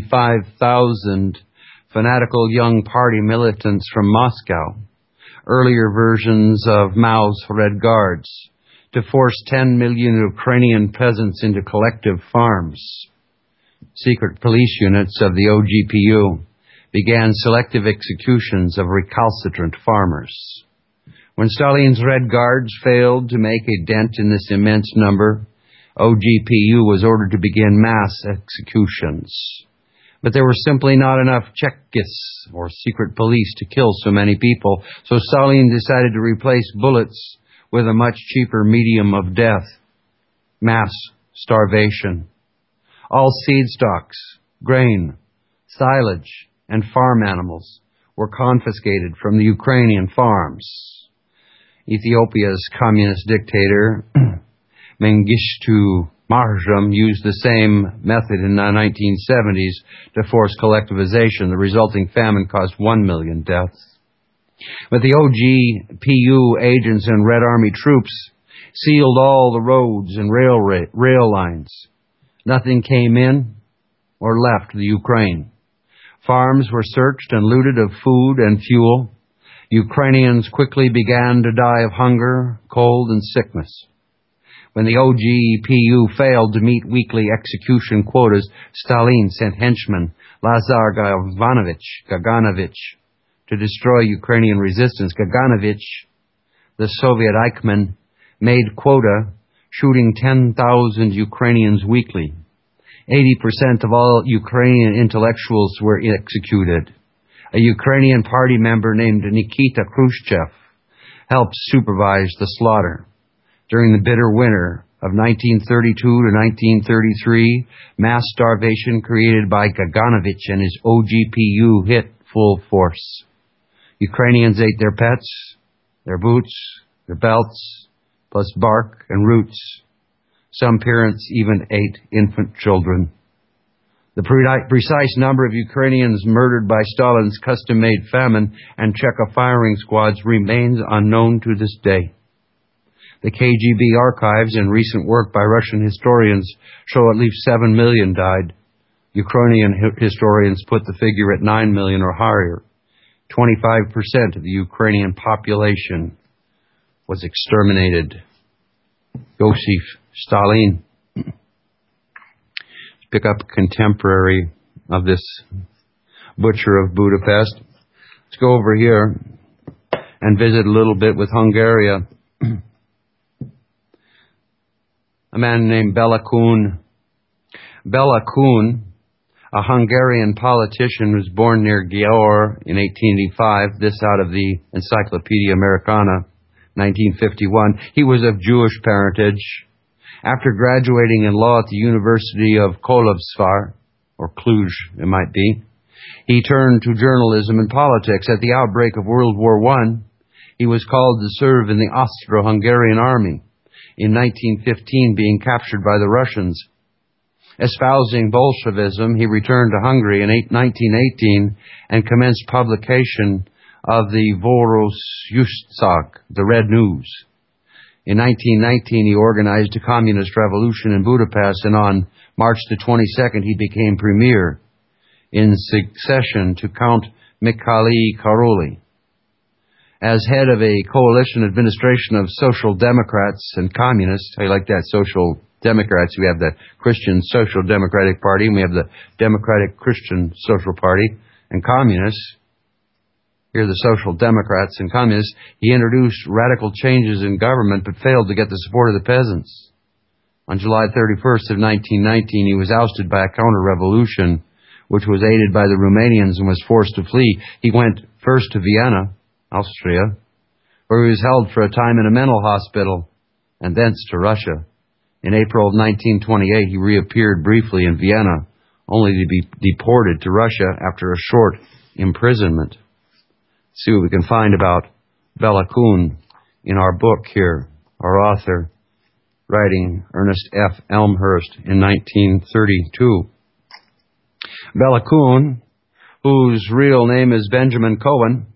25,000 fanatical young party militants from Moscow, earlier versions of Mao's Red Guards, to force 10 million Ukrainian peasants into collective farms. Secret police units of the OGPU began selective executions of recalcitrant farmers. When Stalin's Red Guards failed to make a dent in this immense number, OGPU was ordered to begin mass executions. But there were simply not enough Chekists, or secret police, to kill so many people, so Stalin decided to replace bullets with a much cheaper medium of death: mass starvation. All seed stocks, grain, silage, and farm animals were confiscated from the Ukrainian farms. Ethiopia's communist dictator, Mengistu Marjam, used the same method in the 1970s to force collectivization. The resulting famine caused 1 million deaths. But the OGPU agents and Red Army troops sealed all the roads and rail lines. Nothing came in or left the Ukraine. Farms were searched and looted of food and fuel. Ukrainians quickly began to die of hunger, cold, and sickness. When the OGPU failed to meet weekly execution quotas, Stalin sent henchman Lazar Kaganovich to destroy Ukrainian resistance. Kaganovich, the Soviet Eichmann, made quota, shooting 10,000 Ukrainians weekly. 80% of all Ukrainian intellectuals were executed. A Ukrainian party member named Nikita Khrushchev helped supervise the slaughter. During the bitter winter of 1932 to 1933, mass starvation created by Kaganovich and his OGPU hit full force. Ukrainians ate their pets, their boots, their belts, plus bark and roots. Some parents even ate infant children. The precise number of Ukrainians murdered by Stalin's custom-made famine and Cheka firing squads remains unknown to this day. The KGB archives and recent work by Russian historians show at least 7 million died. Ukrainian historians put the figure at 9 million or higher. 25% of the Ukrainian population was exterminated. Joseph Stalin. Let's pick up a contemporary of this butcher of Budapest. Let's go over here and visit a little bit with Hungary. A man named Bela Kun. Bela Kun, a Hungarian politician, was born near Győr in 1885. This out of the Encyclopedia Americana, 1951. He was of Jewish parentage. After graduating in law at the University of Kolozsvár, or Cluj it might be, he turned to journalism and politics. At the outbreak of World War I, he was called to serve in the Austro-Hungarian army. In 1915, being captured by the Russians. Espousing Bolshevism, he returned to Hungary in 1918 and commenced publication of the Vörös-Újság, the Red News. In 1919, he organized a communist revolution in Budapest, and on March the 22nd, he became premier in succession to Count Mihály Károly. As head of a coalition administration of social democrats and communists. How you like that, social democrats? We have the Christian Social Democratic Party, and we have the Democratic Christian Social Party, and communists. Here are the social democrats and communists. He introduced radical changes in government, but failed to get the support of the peasants. On July 31st of 1919, he was ousted by a counter-revolution, which was aided by the Romanians and was forced to flee. He went first to Vienna, Austria, where he was held for a time in a mental hospital, and thence to Russia. In April of 1928, he reappeared briefly in Vienna, only to be deported to Russia after a short imprisonment. Let's see what we can find about Bela Kun in our book here. Our author, writing Ernest F. Elmhurst in 1932. Bela Kun, whose real name is Benjamin Cohen,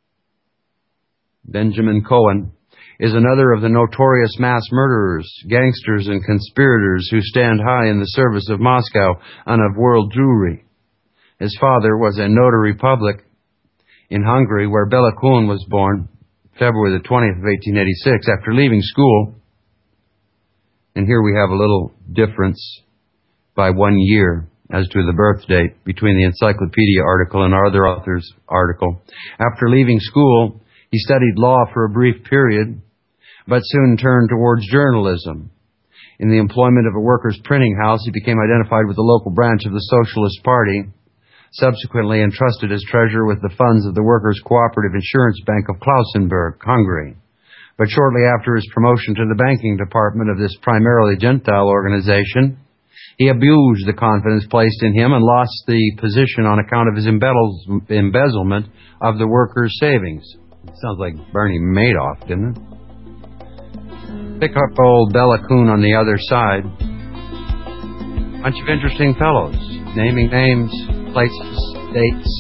is another of the notorious mass murderers, gangsters, and conspirators who stand high in the service of Moscow and of world Jewry. His father was a notary public in Hungary, where Bela Kun was born, February the 20th of 1886, after leaving school. And here we have a little difference by 1 year as to the birth date between the encyclopedia article and our other author's article. After leaving school, he studied law for a brief period, but soon turned towards journalism. In the employment of a workers' printing house, he became identified with the local branch of the Socialist Party, subsequently entrusted as treasurer with the funds of the Workers' Cooperative Insurance Bank of Klausenburg, Hungary. But shortly after his promotion to the banking department of this primarily Gentile organization, he abused the confidence placed in him and lost the position on account of his embezzlement of the workers' savings. Sounds like Bernie Madoff, didn't it? Pick up old Bela Kun on the other side. Bunch of interesting fellows, naming names, places, dates.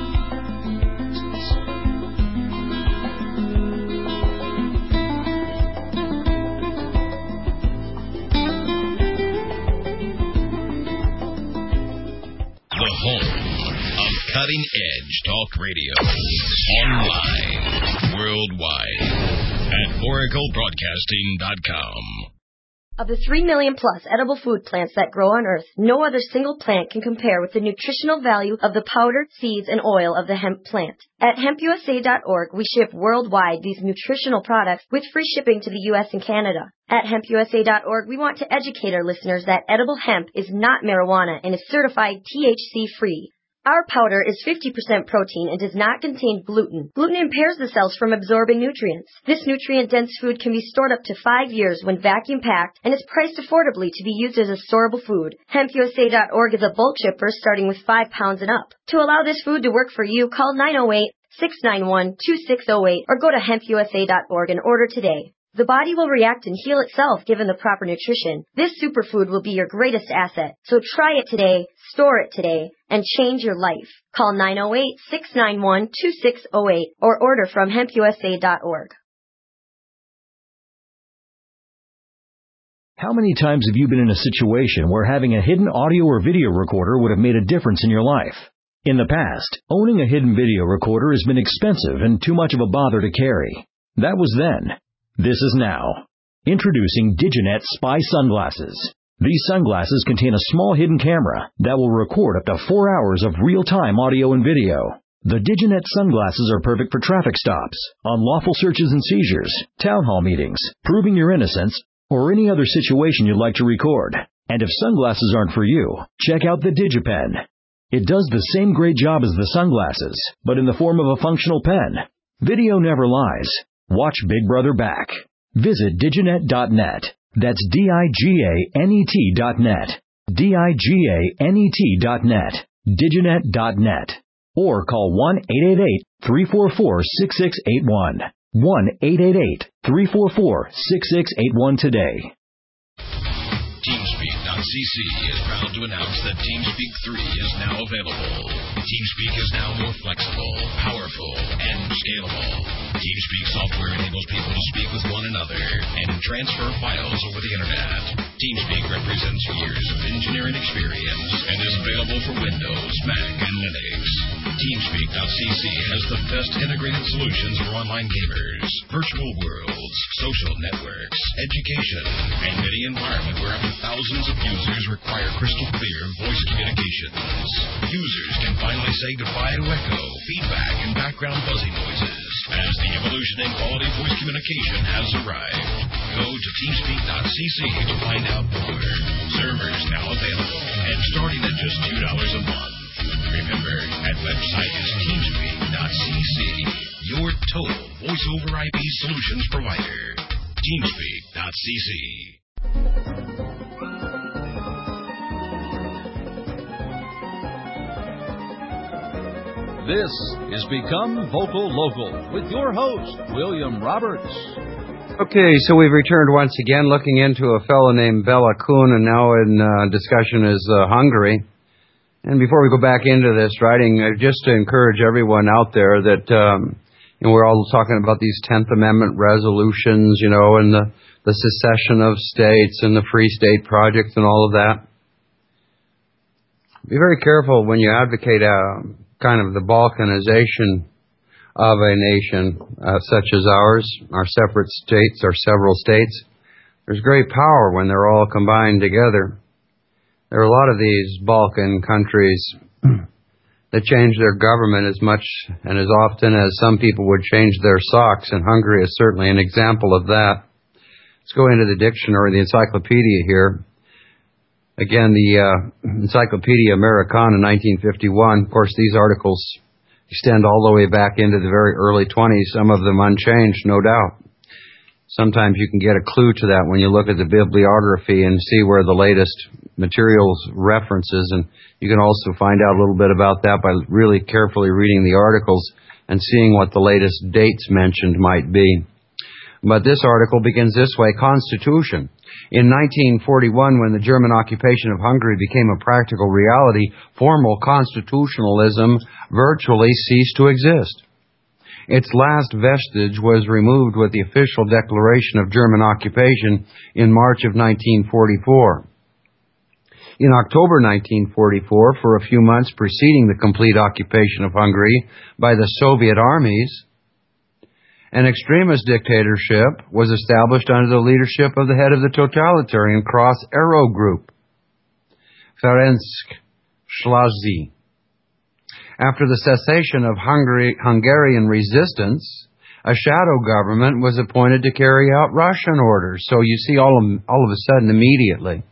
The home of Cutting Edge Talk Radio. Online, worldwide, at oraclebroadcasting.com. Of the 3 million plus edible food plants that grow on Earth, no other single plant can compare with the nutritional value of the powdered seeds and oil of the hemp plant. At hempusa.org, we ship worldwide these nutritional products with free shipping to the U.S. and Canada. At hempusa.org, we want to educate our listeners that edible hemp is not marijuana and is certified THC-free. Our powder is 50% protein and does not contain gluten. Gluten impairs the cells from absorbing nutrients. This nutrient-dense food can be stored up to 5 years when vacuum-packed and is priced affordably to be used as a storable food. HempUSA.org is a bulk shipper starting with 5 pounds and up. To allow this food to work for you, call 908-691-2608 or go to hempusa.org and order today. The body will react and heal itself given the proper nutrition. This superfood will be your greatest asset. So try it today, store it today, and change your life. Call 908-691-2608 or order from hempusa.org. How many times have you been in a situation where having a hidden audio or video recorder would have made a difference in your life? In the past, owning a hidden video recorder has been expensive and too much of a bother to carry. That was then. This is now. Introducing Diginet Spy Sunglasses. These sunglasses contain a small hidden camera that will record up to 4 hours of real-time audio and video. The Diginet sunglasses are perfect for traffic stops, unlawful searches and seizures, town hall meetings, proving your innocence, or any other situation you'd like to record. And if sunglasses aren't for you, check out the DigiPen. It does the same great job as the sunglasses, but in the form of a functional pen. Video never lies. Watch Big Brother back. Visit Diginet.net. That's Diganet.net. Diganet.net. Diginet.net. Or call 1-888-344-6681. 1-888-344-6681 today. TeamSpeak.cc is proud to announce that TeamSpeak 3 is now available. TeamSpeak is now more flexible, powerful, and scalable. TeamSpeak software enables people to speak with one another and transfer files over the internet. TeamSpeak represents years of engineering experience and is available for Windows, Mac, and Linux. TeamSpeak.cc has the best integrated solutions for online gamers, virtual worlds, social networks, education, and any environment where up to thousands of users require crystal clear voice communications. Users can finally say goodbye to echo, feedback, and background buzzing noises as the evolution in quality voice communication has arrived. Go to TeamSpeak.cc to find out more. Servers now available and starting at just $2 a month. Remember, that website is TeamSpeak.cc, your total voice-over IP solutions provider. TeamSpeak.cc. This is Become Vocal Local with your host, William Roberts. Okay, so we've returned once again looking into a fellow named Bela Kun, and now in discussion is Hungary. And before we go back into this writing, just to encourage everyone out there that we're all talking about these 10th Amendment resolutions, and the secession of states and the Free State Project and all of that. Be very careful when you advocate kind of the balkanization of a nation such as ours, our separate states, our several states. There's great power when they're all combined together. There are a lot of these Balkan countries that change their government as much and as often as some people would change their socks, and Hungary is certainly an example of that. Let's go into the dictionary, the encyclopedia here. Again, the Encyclopedia Americana, 1951. Of course, these articles extend all the way back into the very early 20s, some of them unchanged, no doubt. Sometimes you can get a clue to that when you look at the bibliography and see where the latest materials references, and you can also find out a little bit about that by really carefully reading the articles and seeing what the latest dates mentioned might be. But this article begins this way: Constitution. In 1941, when the German occupation of Hungary became a practical reality, formal constitutionalism virtually ceased to exist. Its last vestige was removed with the official declaration of German occupation in March of 1944. In October 1944, for a few months preceding the complete occupation of Hungary by the Soviet armies, An extremist dictatorship was established under the leadership of the head of the totalitarian Cross-Arrow Group, Ferenc Szalasi. After the cessation of Hungarian resistance, a shadow government was appointed to carry out Russian orders. So you see all of a sudden, immediately,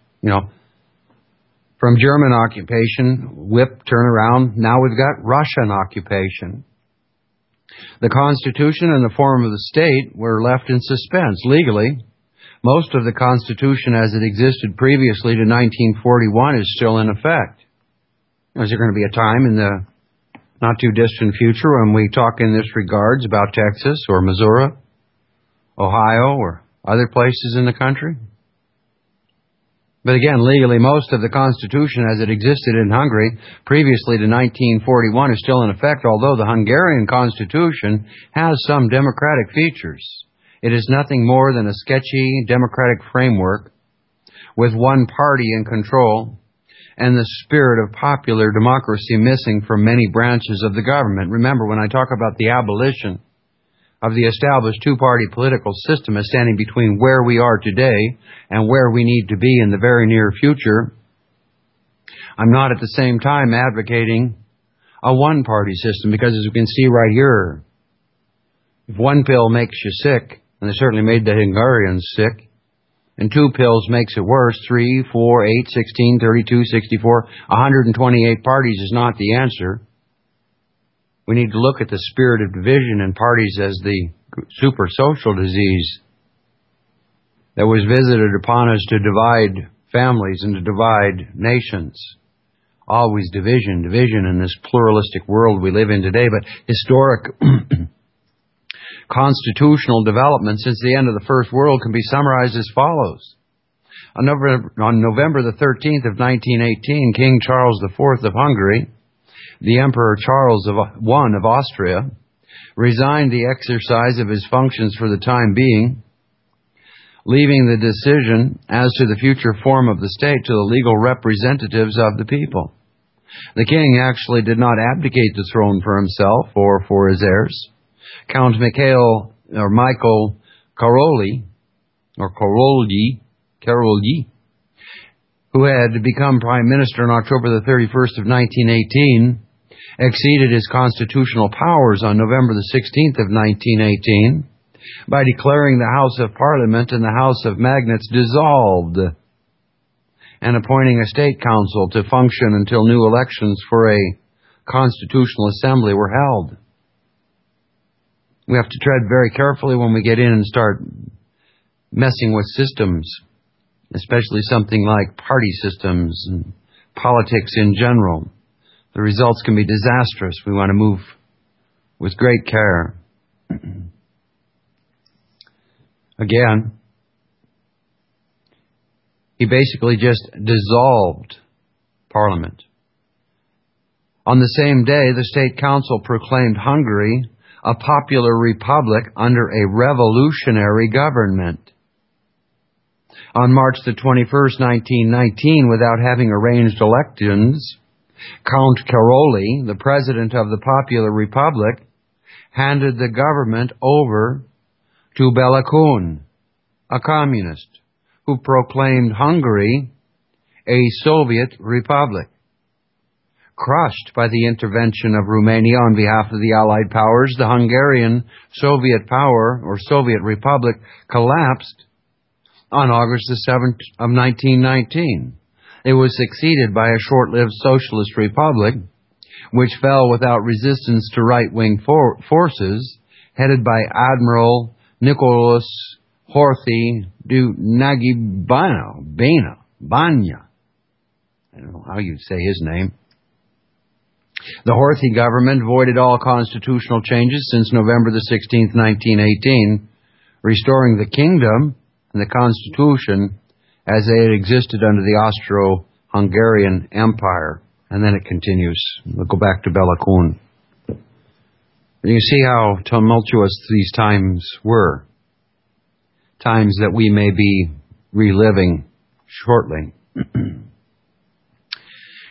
from German occupation, whip, turn around, now we've got Russian occupation. The Constitution and the form of the state were left in suspense. Legally, most of the Constitution as it existed previously to 1941 is still in effect. Is there going to be a time in the not too distant future when we talk in this regards about Texas or Missouri, Ohio, or other places in the country? But again, legally, most of the Constitution as it existed in Hungary previously to 1941 is still in effect, although the Hungarian Constitution has some democratic features. It is nothing more than a sketchy democratic framework with one party in control and the spirit of popular democracy missing from many branches of the government. Remember, when I talk about the abolition of the established two-party political system as standing between where we are today and where we need to be in the very near future, I'm not at the same time advocating a one-party system, because as you can see right here, if one pill makes you sick, and they certainly made the Hungarians sick, and two pills makes it worse, 3, 4, 8, 16, 32, 64, 128 parties is not the answer. We need to look at the spirit of division in parties as the super social disease that was visited upon us to divide families and to divide nations. Always division in this pluralistic world we live in today. But historic constitutional development since the end of the First World can be summarized as follows. On November the 13th of 1918, King Charles IV of Hungary, the Emperor Charles I of Austria, resigned the exercise of his functions for the time being, leaving the decision as to the future form of the state to the legal representatives of the people. The king actually did not abdicate the throne for himself or for his heirs. Count Michael Karolyi, who had become prime minister on October the 31st of 1918, exceeded his constitutional powers on November the 16th of 1918 by declaring the House of Parliament and the House of Magnates dissolved and appointing a state council to function until new elections for a constitutional assembly were held. We have to tread very carefully when we get in and start messing with systems, especially something like party systems and politics in general. The results can be disastrous. We want to move with great care. Again, he basically just dissolved Parliament. On the same day, the State Council proclaimed Hungary a popular republic under a revolutionary government. On March the 21st, 1919, without having arranged elections, Count Karolyi, the president of the Popular Republic, handed the government over to Bela Kun, a communist, who proclaimed Hungary a Soviet republic. Crushed by the intervention of Romania on behalf of the Allied powers, the Hungarian Soviet power, or Soviet Republic, collapsed on August the 7th of 1919. It was succeeded by a short-lived socialist republic, which fell without resistance to right-wing forces, headed by Admiral Nicholas Horthy du Nagybanya. I don't know how you'd say his name. The Horthy government voided all constitutional changes since November the 16th, 1918, restoring the kingdom and the constitution as they had existed under the Austro-Hungarian Empire. And then it continues. We'll go back to Bela Kun. You can see how tumultuous these times were. Times that we may be reliving shortly.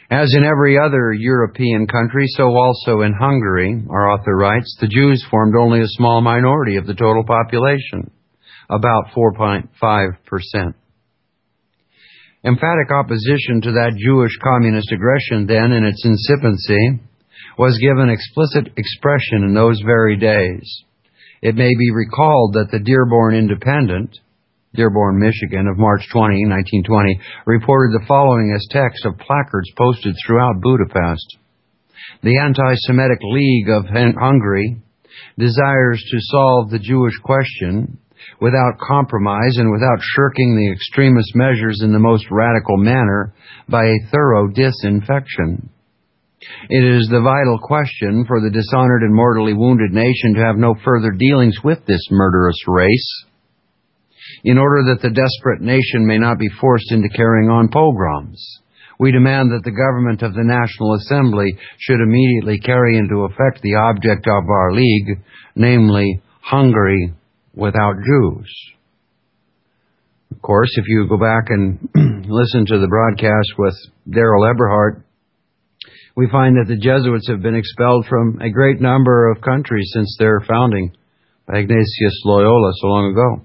As in every other European country, so also in Hungary, our author writes, the Jews formed only a small minority of the total population, about 4.5%. Emphatic opposition to that Jewish communist aggression then in its incipiency was given explicit expression in those very days. It may be recalled that the Dearborn Independent, Dearborn, Michigan, of March 20, 1920, reported the following as text of placards posted throughout Budapest. The Anti-Semitic League of Hungary desires to solve the Jewish question without compromise and without shirking the extremist measures in the most radical manner by a thorough disinfection. It is the vital question for the dishonored and mortally wounded nation to have no further dealings with this murderous race, in order that the desperate nation may not be forced into carrying on pogroms. We demand that the government of the National Assembly should immediately carry into effect the object of our League, namely Hungary without Jews. Of course, if you go back and listen to the broadcast with Daryl Eberhardt, we find that the Jesuits have been expelled from a great number of countries since their founding by Ignatius Loyola so long ago.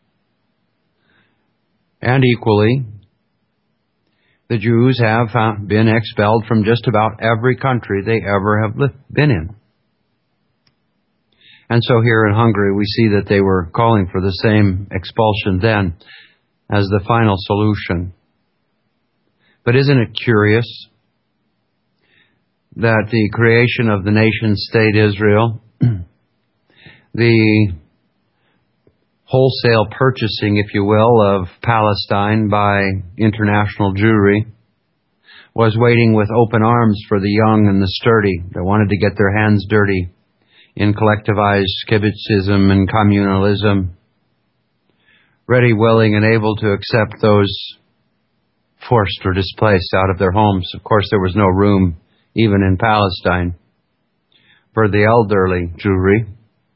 And equally, the Jews have been expelled from just about every country they ever have been in. And so here in Hungary, we see that they were calling for the same expulsion then as the final solution. But isn't it curious that the creation of the nation-state Israel, the wholesale purchasing, if you will, of Palestine by international Jewry, was waiting with open arms for the young and the sturdy that wanted to get their hands dirty in collectivized kibbutzism and communalism, ready, willing, and able to accept those forced or displaced out of their homes. Of course, there was no room, even in Palestine, for the elderly Jewry.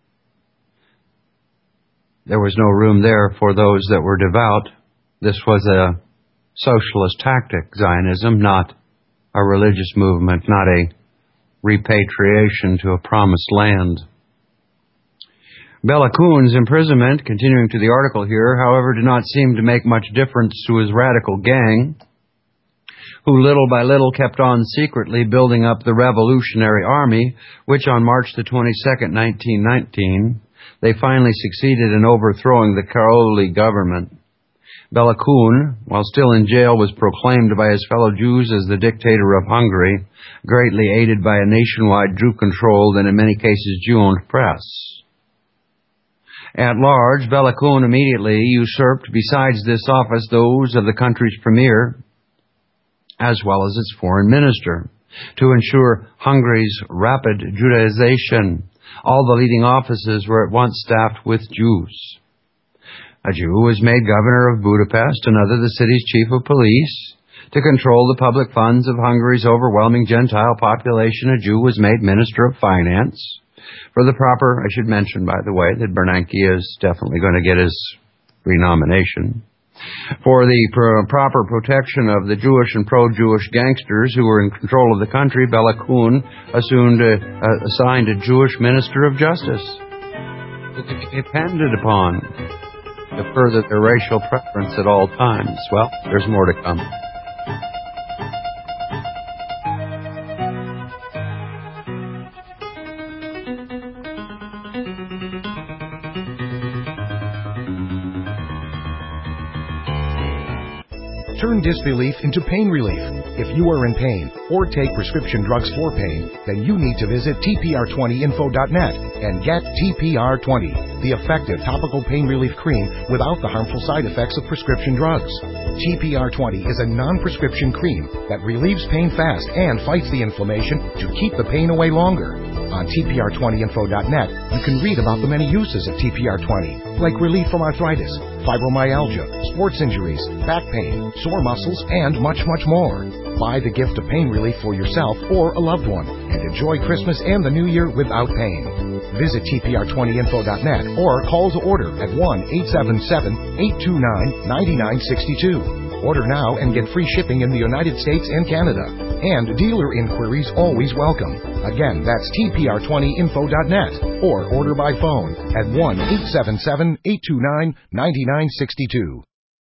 There was no room there for those that were devout. This was a socialist tactic, Zionism, not a religious movement, not a repatriation to a promised land. Bela Kun's imprisonment, continuing to the article here, however, did not seem to make much difference to his radical gang, who little by little kept on secretly building up the Revolutionary Army, which on March the 22nd, 1919, they finally succeeded in overthrowing the Karolyi government. Bela Kun, while still in jail, was proclaimed by his fellow Jews as the dictator of Hungary, greatly aided by a nationwide Jew-controlled and in many cases Jew-owned press. At large, Bela Kun immediately usurped, besides this office, those of the country's premier, as well as its foreign minister, to ensure Hungary's rapid Judaization. All the leading offices were at once staffed with Jews. A Jew was made governor of Budapest, another the city's chief of police. To control the public funds of Hungary's overwhelming Gentile population, a Jew was made minister of finance. For the proper, I should mention, by the way, that Bernanke is definitely going to get his renomination. For the proper protection of the Jewish and pro-Jewish gangsters who were in control of the country, Bela Kun assigned a Jewish minister of justice, who could be depended upon to further their racial preference at all times. Well, there's more to come. Turn disbelief into pain relief. If you are in pain or take prescription drugs for pain, then you need to visit tpr20info.net and get TPR20, the effective topical pain relief cream without the harmful side effects of prescription drugs. TPR20 is a non-prescription cream that relieves pain fast and fights the inflammation to keep the pain away longer. On tpr20info.net, you can read about the many uses of TPR20, like relief from arthritis, fibromyalgia, sports injuries, back pain, sore muscles, and much, much more. Buy the gift of pain relief for yourself or a loved one and enjoy Christmas and the New Year without pain. Visit tpr20info.net or call to order at 1-877-829-9962. Order now and get free shipping in the United States and Canada. And dealer inquiries always welcome. Again, that's tpr20info.net or order by phone at 1-877-829-9962.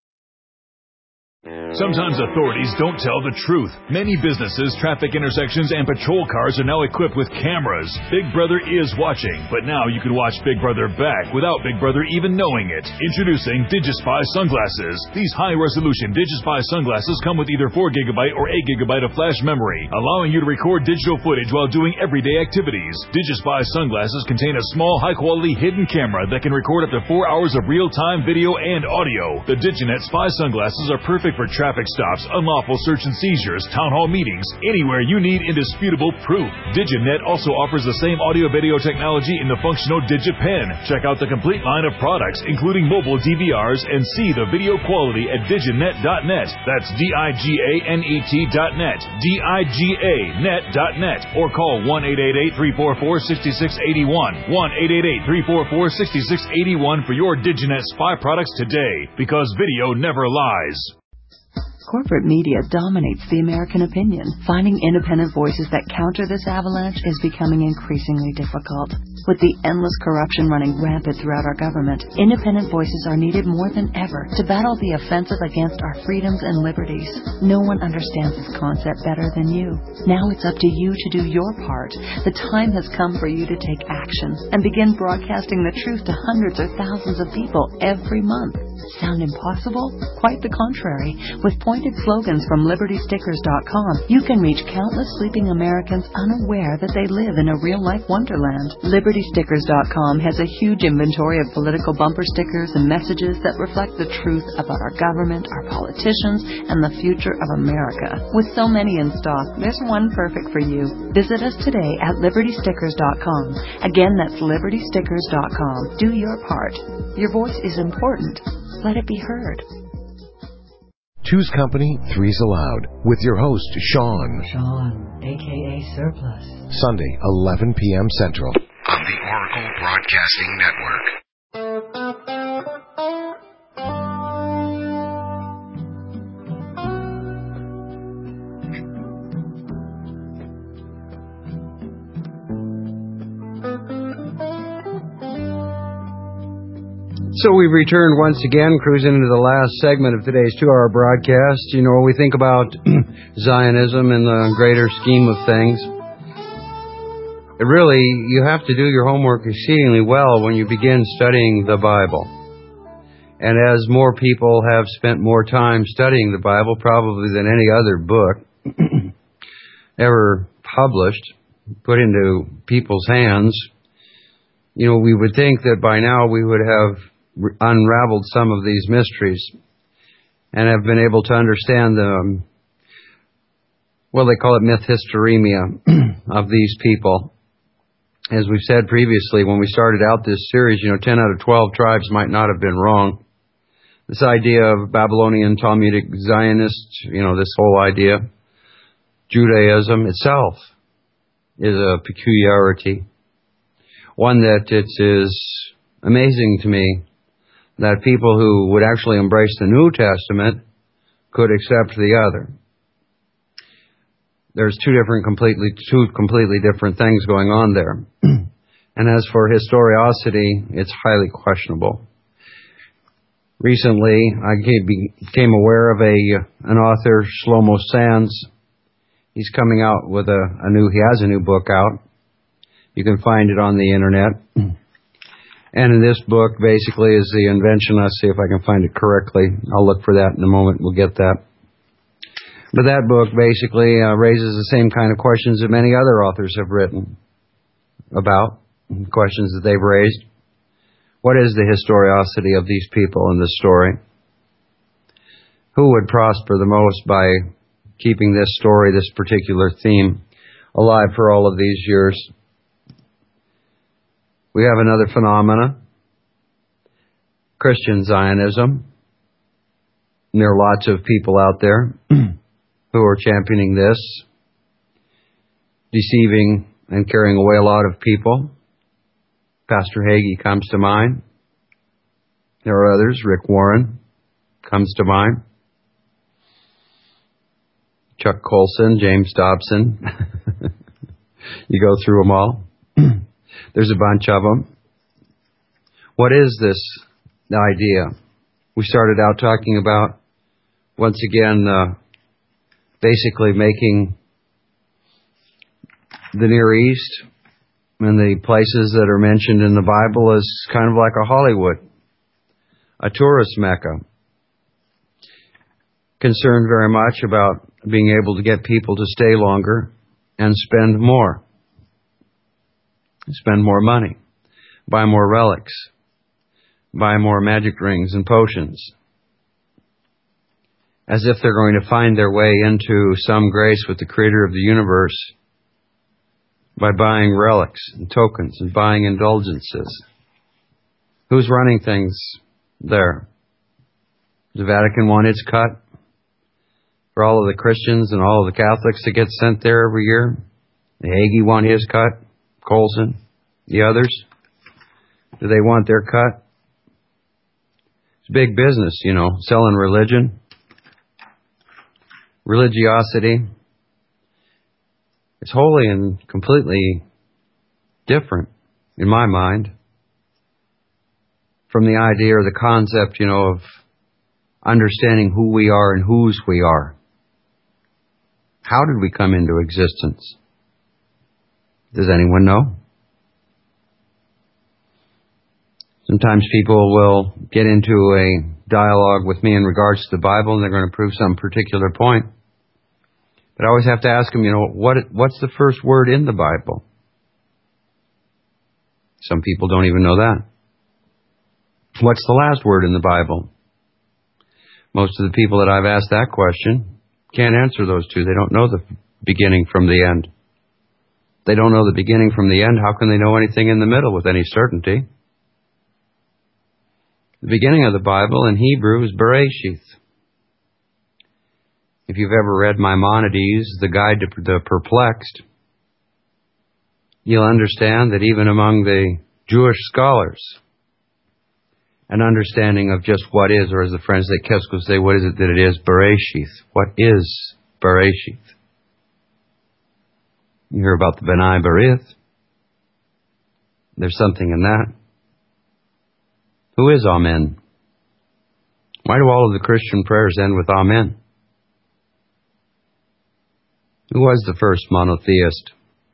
Sometimes authorities don't tell the truth. Many businesses, traffic intersections, and patrol cars are now equipped with cameras. Big Brother is watching, but now you can watch Big Brother back without Big Brother even knowing it. Introducing DigiSpy sunglasses. These high-resolution DigiSpy sunglasses come with either 4GB or 8GB of flash memory, allowing you to record digital footage while doing everyday activities. DigiSpy sunglasses contain a small, high-quality hidden camera that can record up to 4 hours of real-time video and audio. The DigiNet Spy sunglasses are perfect for traffic stops, unlawful search and seizures, town hall meetings, anywhere you need indisputable proof. DigiNet also offers the same audio-video technology in the functional DigiPen. Check out the complete line of products, including mobile DVRs, and see the video quality at diginet.net. That's DIGANET.net. DIGANet.net. Or call 1-888-344-6681. 1-888-344-6681 for your DigiNet Spy products today, because video never lies. Corporate media dominates the American opinion. Finding independent voices that counter this avalanche is becoming increasingly difficult. With the endless corruption running rampant throughout our government, independent voices are needed more than ever to battle the offensive against our freedoms and liberties. No one understands this concept better than you. Now it's up to you to do your part. The time has come for you to take action and begin broadcasting the truth to hundreds or thousands of people every month. Sound impossible? Quite the contrary. With pointed slogans from LibertyStickers.com, you can reach countless sleeping Americans unaware that they live in a real-life wonderland. LibertyStickers.com has a huge inventory of political bumper stickers and messages that reflect the truth about our government, our politicians, and the future of America. With so many in stock, there's one perfect for you. Visit us today at LibertyStickers.com. Again, that's LibertyStickers.com. Do your part. Your voice is important. Let it be heard. Two's Company, Three's Allowed, with your host, Sean. Sean, a.k.a. Surplus. Sunday, 11 p.m. Central. On the Oracle Broadcasting Network. So we've returned once again, cruising into the last segment of today's 2-hour broadcast. You know, we think about Zionism in the greater scheme of things. Really, you have to do your homework exceedingly well when you begin studying the Bible. And as more people have spent more time studying the Bible, probably than any other book ever published, put into people's hands, you know, we would think that by now we would have unraveled some of these mysteries and have been able to understand the, well, they call it mythysteremia of these people. As we've said previously, when we started out this series, you know, 10 out of 12 tribes might not have been wrong. This idea of Babylonian Talmudic Zionists, you know, this whole idea, Judaism itself is a peculiarity. One that it is amazing to me that people who would actually embrace the New Testament could accept the other. There's two completely different things going on there. And as for historicity, it's highly questionable. Recently, I became aware of an author, Shlomo Sands. He's coming out with he has a new book out. You can find it on the internet. And in this book, basically, is the invention. Let's see if I can find it correctly. I'll look for that in a moment. We'll get that. But that book basically raises the same kind of questions that many other authors have written about, questions that they've raised. What is the historicity of these people in this story? Who would prosper the most by keeping this story, this particular theme, alive for all of these years? We have another phenomena, Christian Zionism. And there are lots of people out there who are championing this, deceiving and carrying away a lot of people. Pastor Hagee comes to mind. There are others. Rick Warren comes to mind. Chuck Colson, James Dobson. You go through them all. There's a bunch of them. What is this idea? We started out talking about, once again, basically making the Near East and the places that are mentioned in the Bible as kind of like a Hollywood, a tourist mecca, concerned very much about being able to get people to stay longer and spend more money, buy more relics, buy more magic rings and potions, as if they're going to find their way into some grace with the Creator of the universe by buying relics and tokens and buying indulgences. Who's running things there? Does the Vatican want its cut for all of the Christians and all of the Catholics that get sent there every year? The Hagee want his cut? Colson? The others? Do they want their cut? It's big business, selling religion, religiosity. It's wholly and completely different, in my mind, from the idea or the concept, of understanding who we are and whose we are. How did we come into existence? Does anyone know? Sometimes people will get into a dialogue with me in regards to the Bible and they're going to prove some particular point. But I always have to ask them, what's the first word in the Bible? Some people don't even know that. What's the last word in the Bible? Most of the people that I've asked that question can't answer those two. They don't know the beginning from the end. They don't know the beginning from the end. How can they know anything in the middle with any certainty? The beginning of the Bible in Hebrew is Bereshith. If you've ever read Maimonides, The Guide to the Perplexed, you'll understand that even among the Jewish scholars, an understanding of just what is, or as the French say, qu'est-ce que c'est, what is it that it is, Bereshith. What is Bereshith? You hear about the B'nai B'rith. There's something in that. Who is Amen? Why do all of the Christian prayers end with Amen? Who was the first monotheist?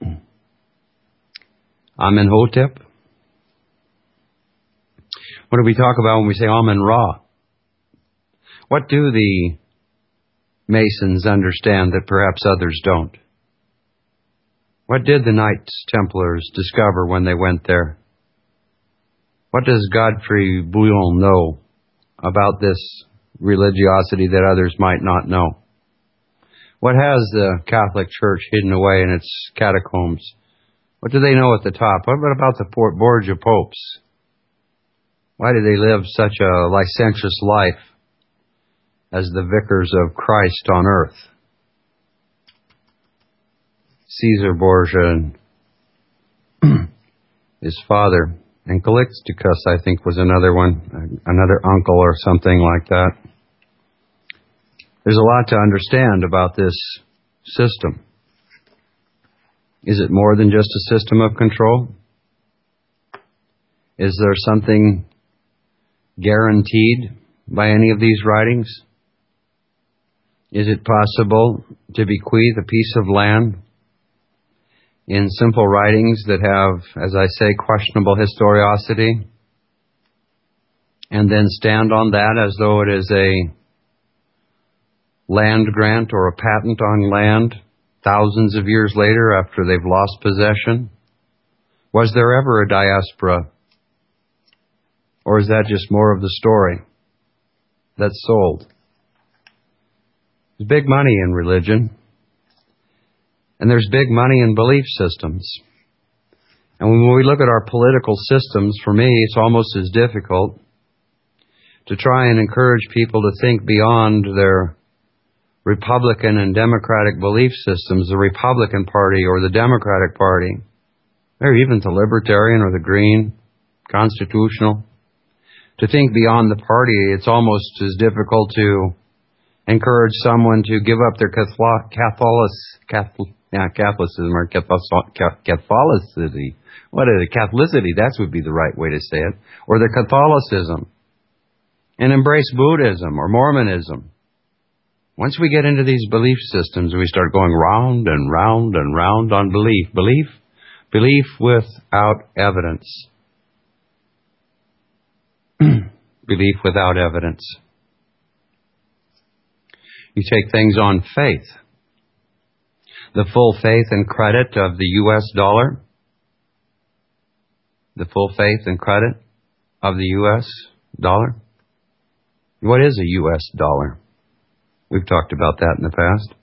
Amenhotep? What do we talk about when we say Amen-Ra? What do the Masons understand that perhaps others don't? What did the Knights Templars discover when they went there? What does Godfrey Bouillon know about this religiosity that others might not know? What has the Catholic Church hidden away in its catacombs? What do they know at the top? What about the Borgia popes? Why do they live such a licentious life as the vicars of Christ on earth? Caesar Borgia and his father, and Calixtus, I think, was another one, another uncle or something like that. There's a lot to understand about this system. Is it more than just a system of control? Is there something guaranteed by any of these writings? Is it possible to bequeath a piece of land in simple writings that have, as I say, questionable historicity, and then stand on that as though it is a land grant or a patent on land thousands of years later after they've lost possession? Was there ever a diaspora? Or is that just more of the story that's sold? There's big money in religion. And there's big money in belief systems. And when we look at our political systems, for me, it's almost as difficult to try and encourage people to think beyond their Republican and Democratic belief systems, the Republican Party or the Democratic Party, or even the Libertarian or the Green, Constitutional. To think beyond the party, it's almost as difficult to encourage someone to give up their Catholicism or Catholicity. What is it? Catholicity, that would be the right way to say it. Or their Catholicism. And embrace Buddhism or Mormonism. Once we get into these belief systems, we start going round and round and round on belief. Belief without evidence. Belief without evidence. You take things on faith. The full faith and credit of the U.S. dollar. The full faith and credit of the U.S. dollar. What is a U.S. dollar? We've talked about that in the past.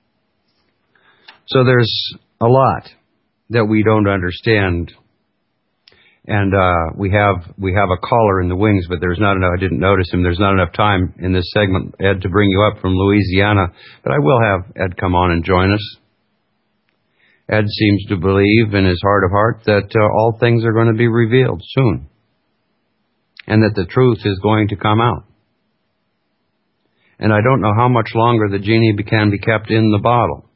So there's a lot that we don't understand. And we have a caller in the wings, but there's not enough. I didn't notice him. There's not enough time in this segment, Ed, to bring you up from Louisiana. But I will have Ed come on and join us. Ed seems to believe in his heart of hearts that all things are going to be revealed soon, and that the truth is going to come out. And I don't know how much longer the genie can be kept in the bottle.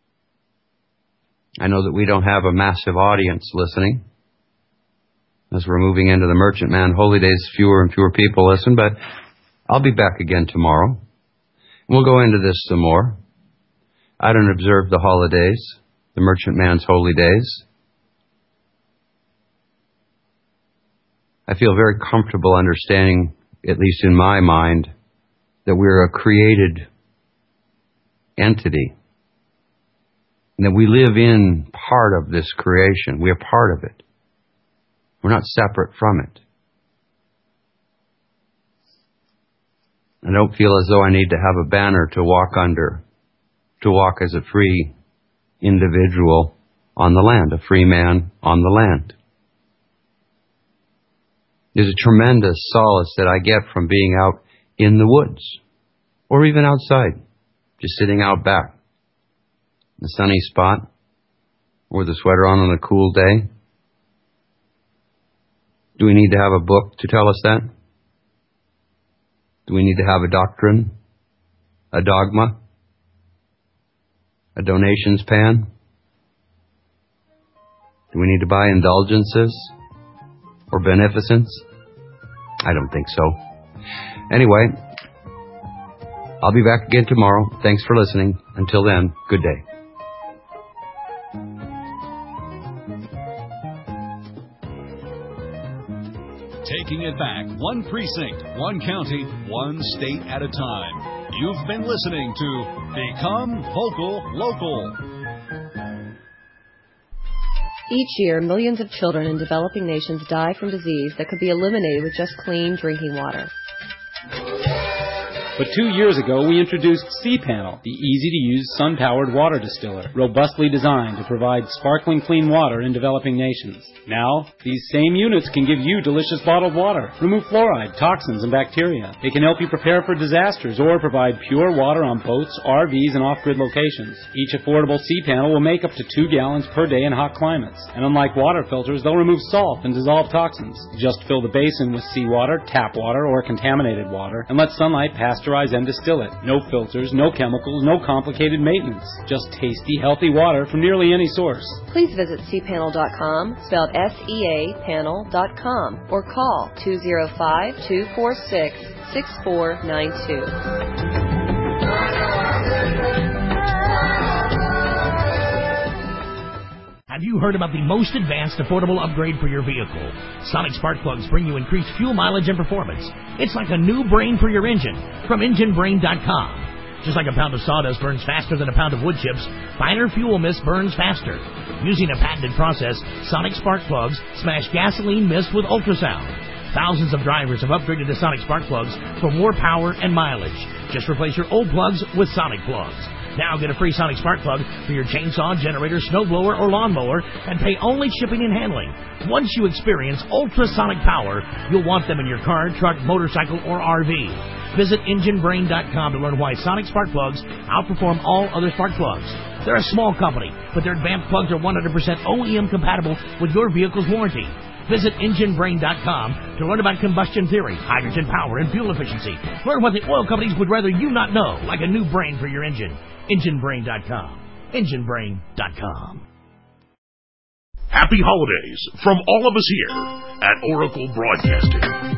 I know that we don't have a massive audience listening. As we're moving into the Merchant Man Holy Days, fewer and fewer people listen, but I'll be back again tomorrow. We'll go into this some more. I don't observe the holidays, the Merchant Man's Holy Days. I feel very comfortable understanding, at least in my mind, that we're a created entity, and that we live in part of this creation. We are part of it. We're not separate from it. I don't feel as though I need to have a banner to walk under, to walk as a free individual on the land, a free man on the land. There's a tremendous solace that I get from being out in the woods, or even outside, just sitting out back, in a sunny spot, with a sweater on a cool day. Do we need to have a book to tell us that? Do we need to have a doctrine, a dogma, a donations pan? Do we need to buy indulgences or beneficence? I don't think so. Anyway, I'll be back again tomorrow. Thanks for listening. Until then, good day. Taking it back, one precinct, one county, one state at a time. You've been listening to Become Vocal Local. Each year, millions of children in developing nations die from disease that could be eliminated with just clean drinking water. But 2 years ago, we introduced C-Panel, the easy-to-use sun-powered water distiller, robustly designed to provide sparkling clean water in developing nations. Now, these same units can give you delicious bottled water, remove fluoride, toxins, and bacteria. They can help you prepare for disasters or provide pure water on boats, RVs, and off-grid locations. Each affordable C-Panel will make up to 2 gallons per day in hot climates. And unlike water filters, they'll remove salt and dissolve toxins. Just fill the basin with seawater, tap water, or contaminated water, and let sunlight pasteurize and distill it. No filters, no chemicals, no complicated maintenance. Just tasty, healthy water from nearly any source. Please visit cpanel.com, spelled SEA panel.com, or call 205-246-6492. Have you heard about the most advanced affordable upgrade for your vehicle? Sonic spark plugs bring you increased fuel mileage and performance. It's like a new brain for your engine from EngineBrain.com. Just like a pound of sawdust burns faster than a pound of wood chips, finer fuel mist burns faster. Using a patented process, Sonic spark plugs smash gasoline mist with ultrasound. Thousands of drivers have upgraded to Sonic spark plugs for more power and mileage. Just replace your old plugs with Sonic plugs. Now get a free Sonic spark plug for your chainsaw, generator, snowblower, or lawnmower and pay only shipping and handling. Once you experience ultrasonic power, you'll want them in your car, truck, motorcycle, or RV. Visit EngineBrain.com to learn why Sonic spark plugs outperform all other spark plugs. They're a small company, but their advanced plugs are 100% OEM compatible with your vehicle's warranty. Visit EngineBrain.com to learn about combustion theory, hydrogen power, and fuel efficiency. Learn what the oil companies would rather you not know, like a new brain for your engine. EngineBrain.com. EngineBrain.com. Happy holidays from all of us here at Oracle Broadcasting.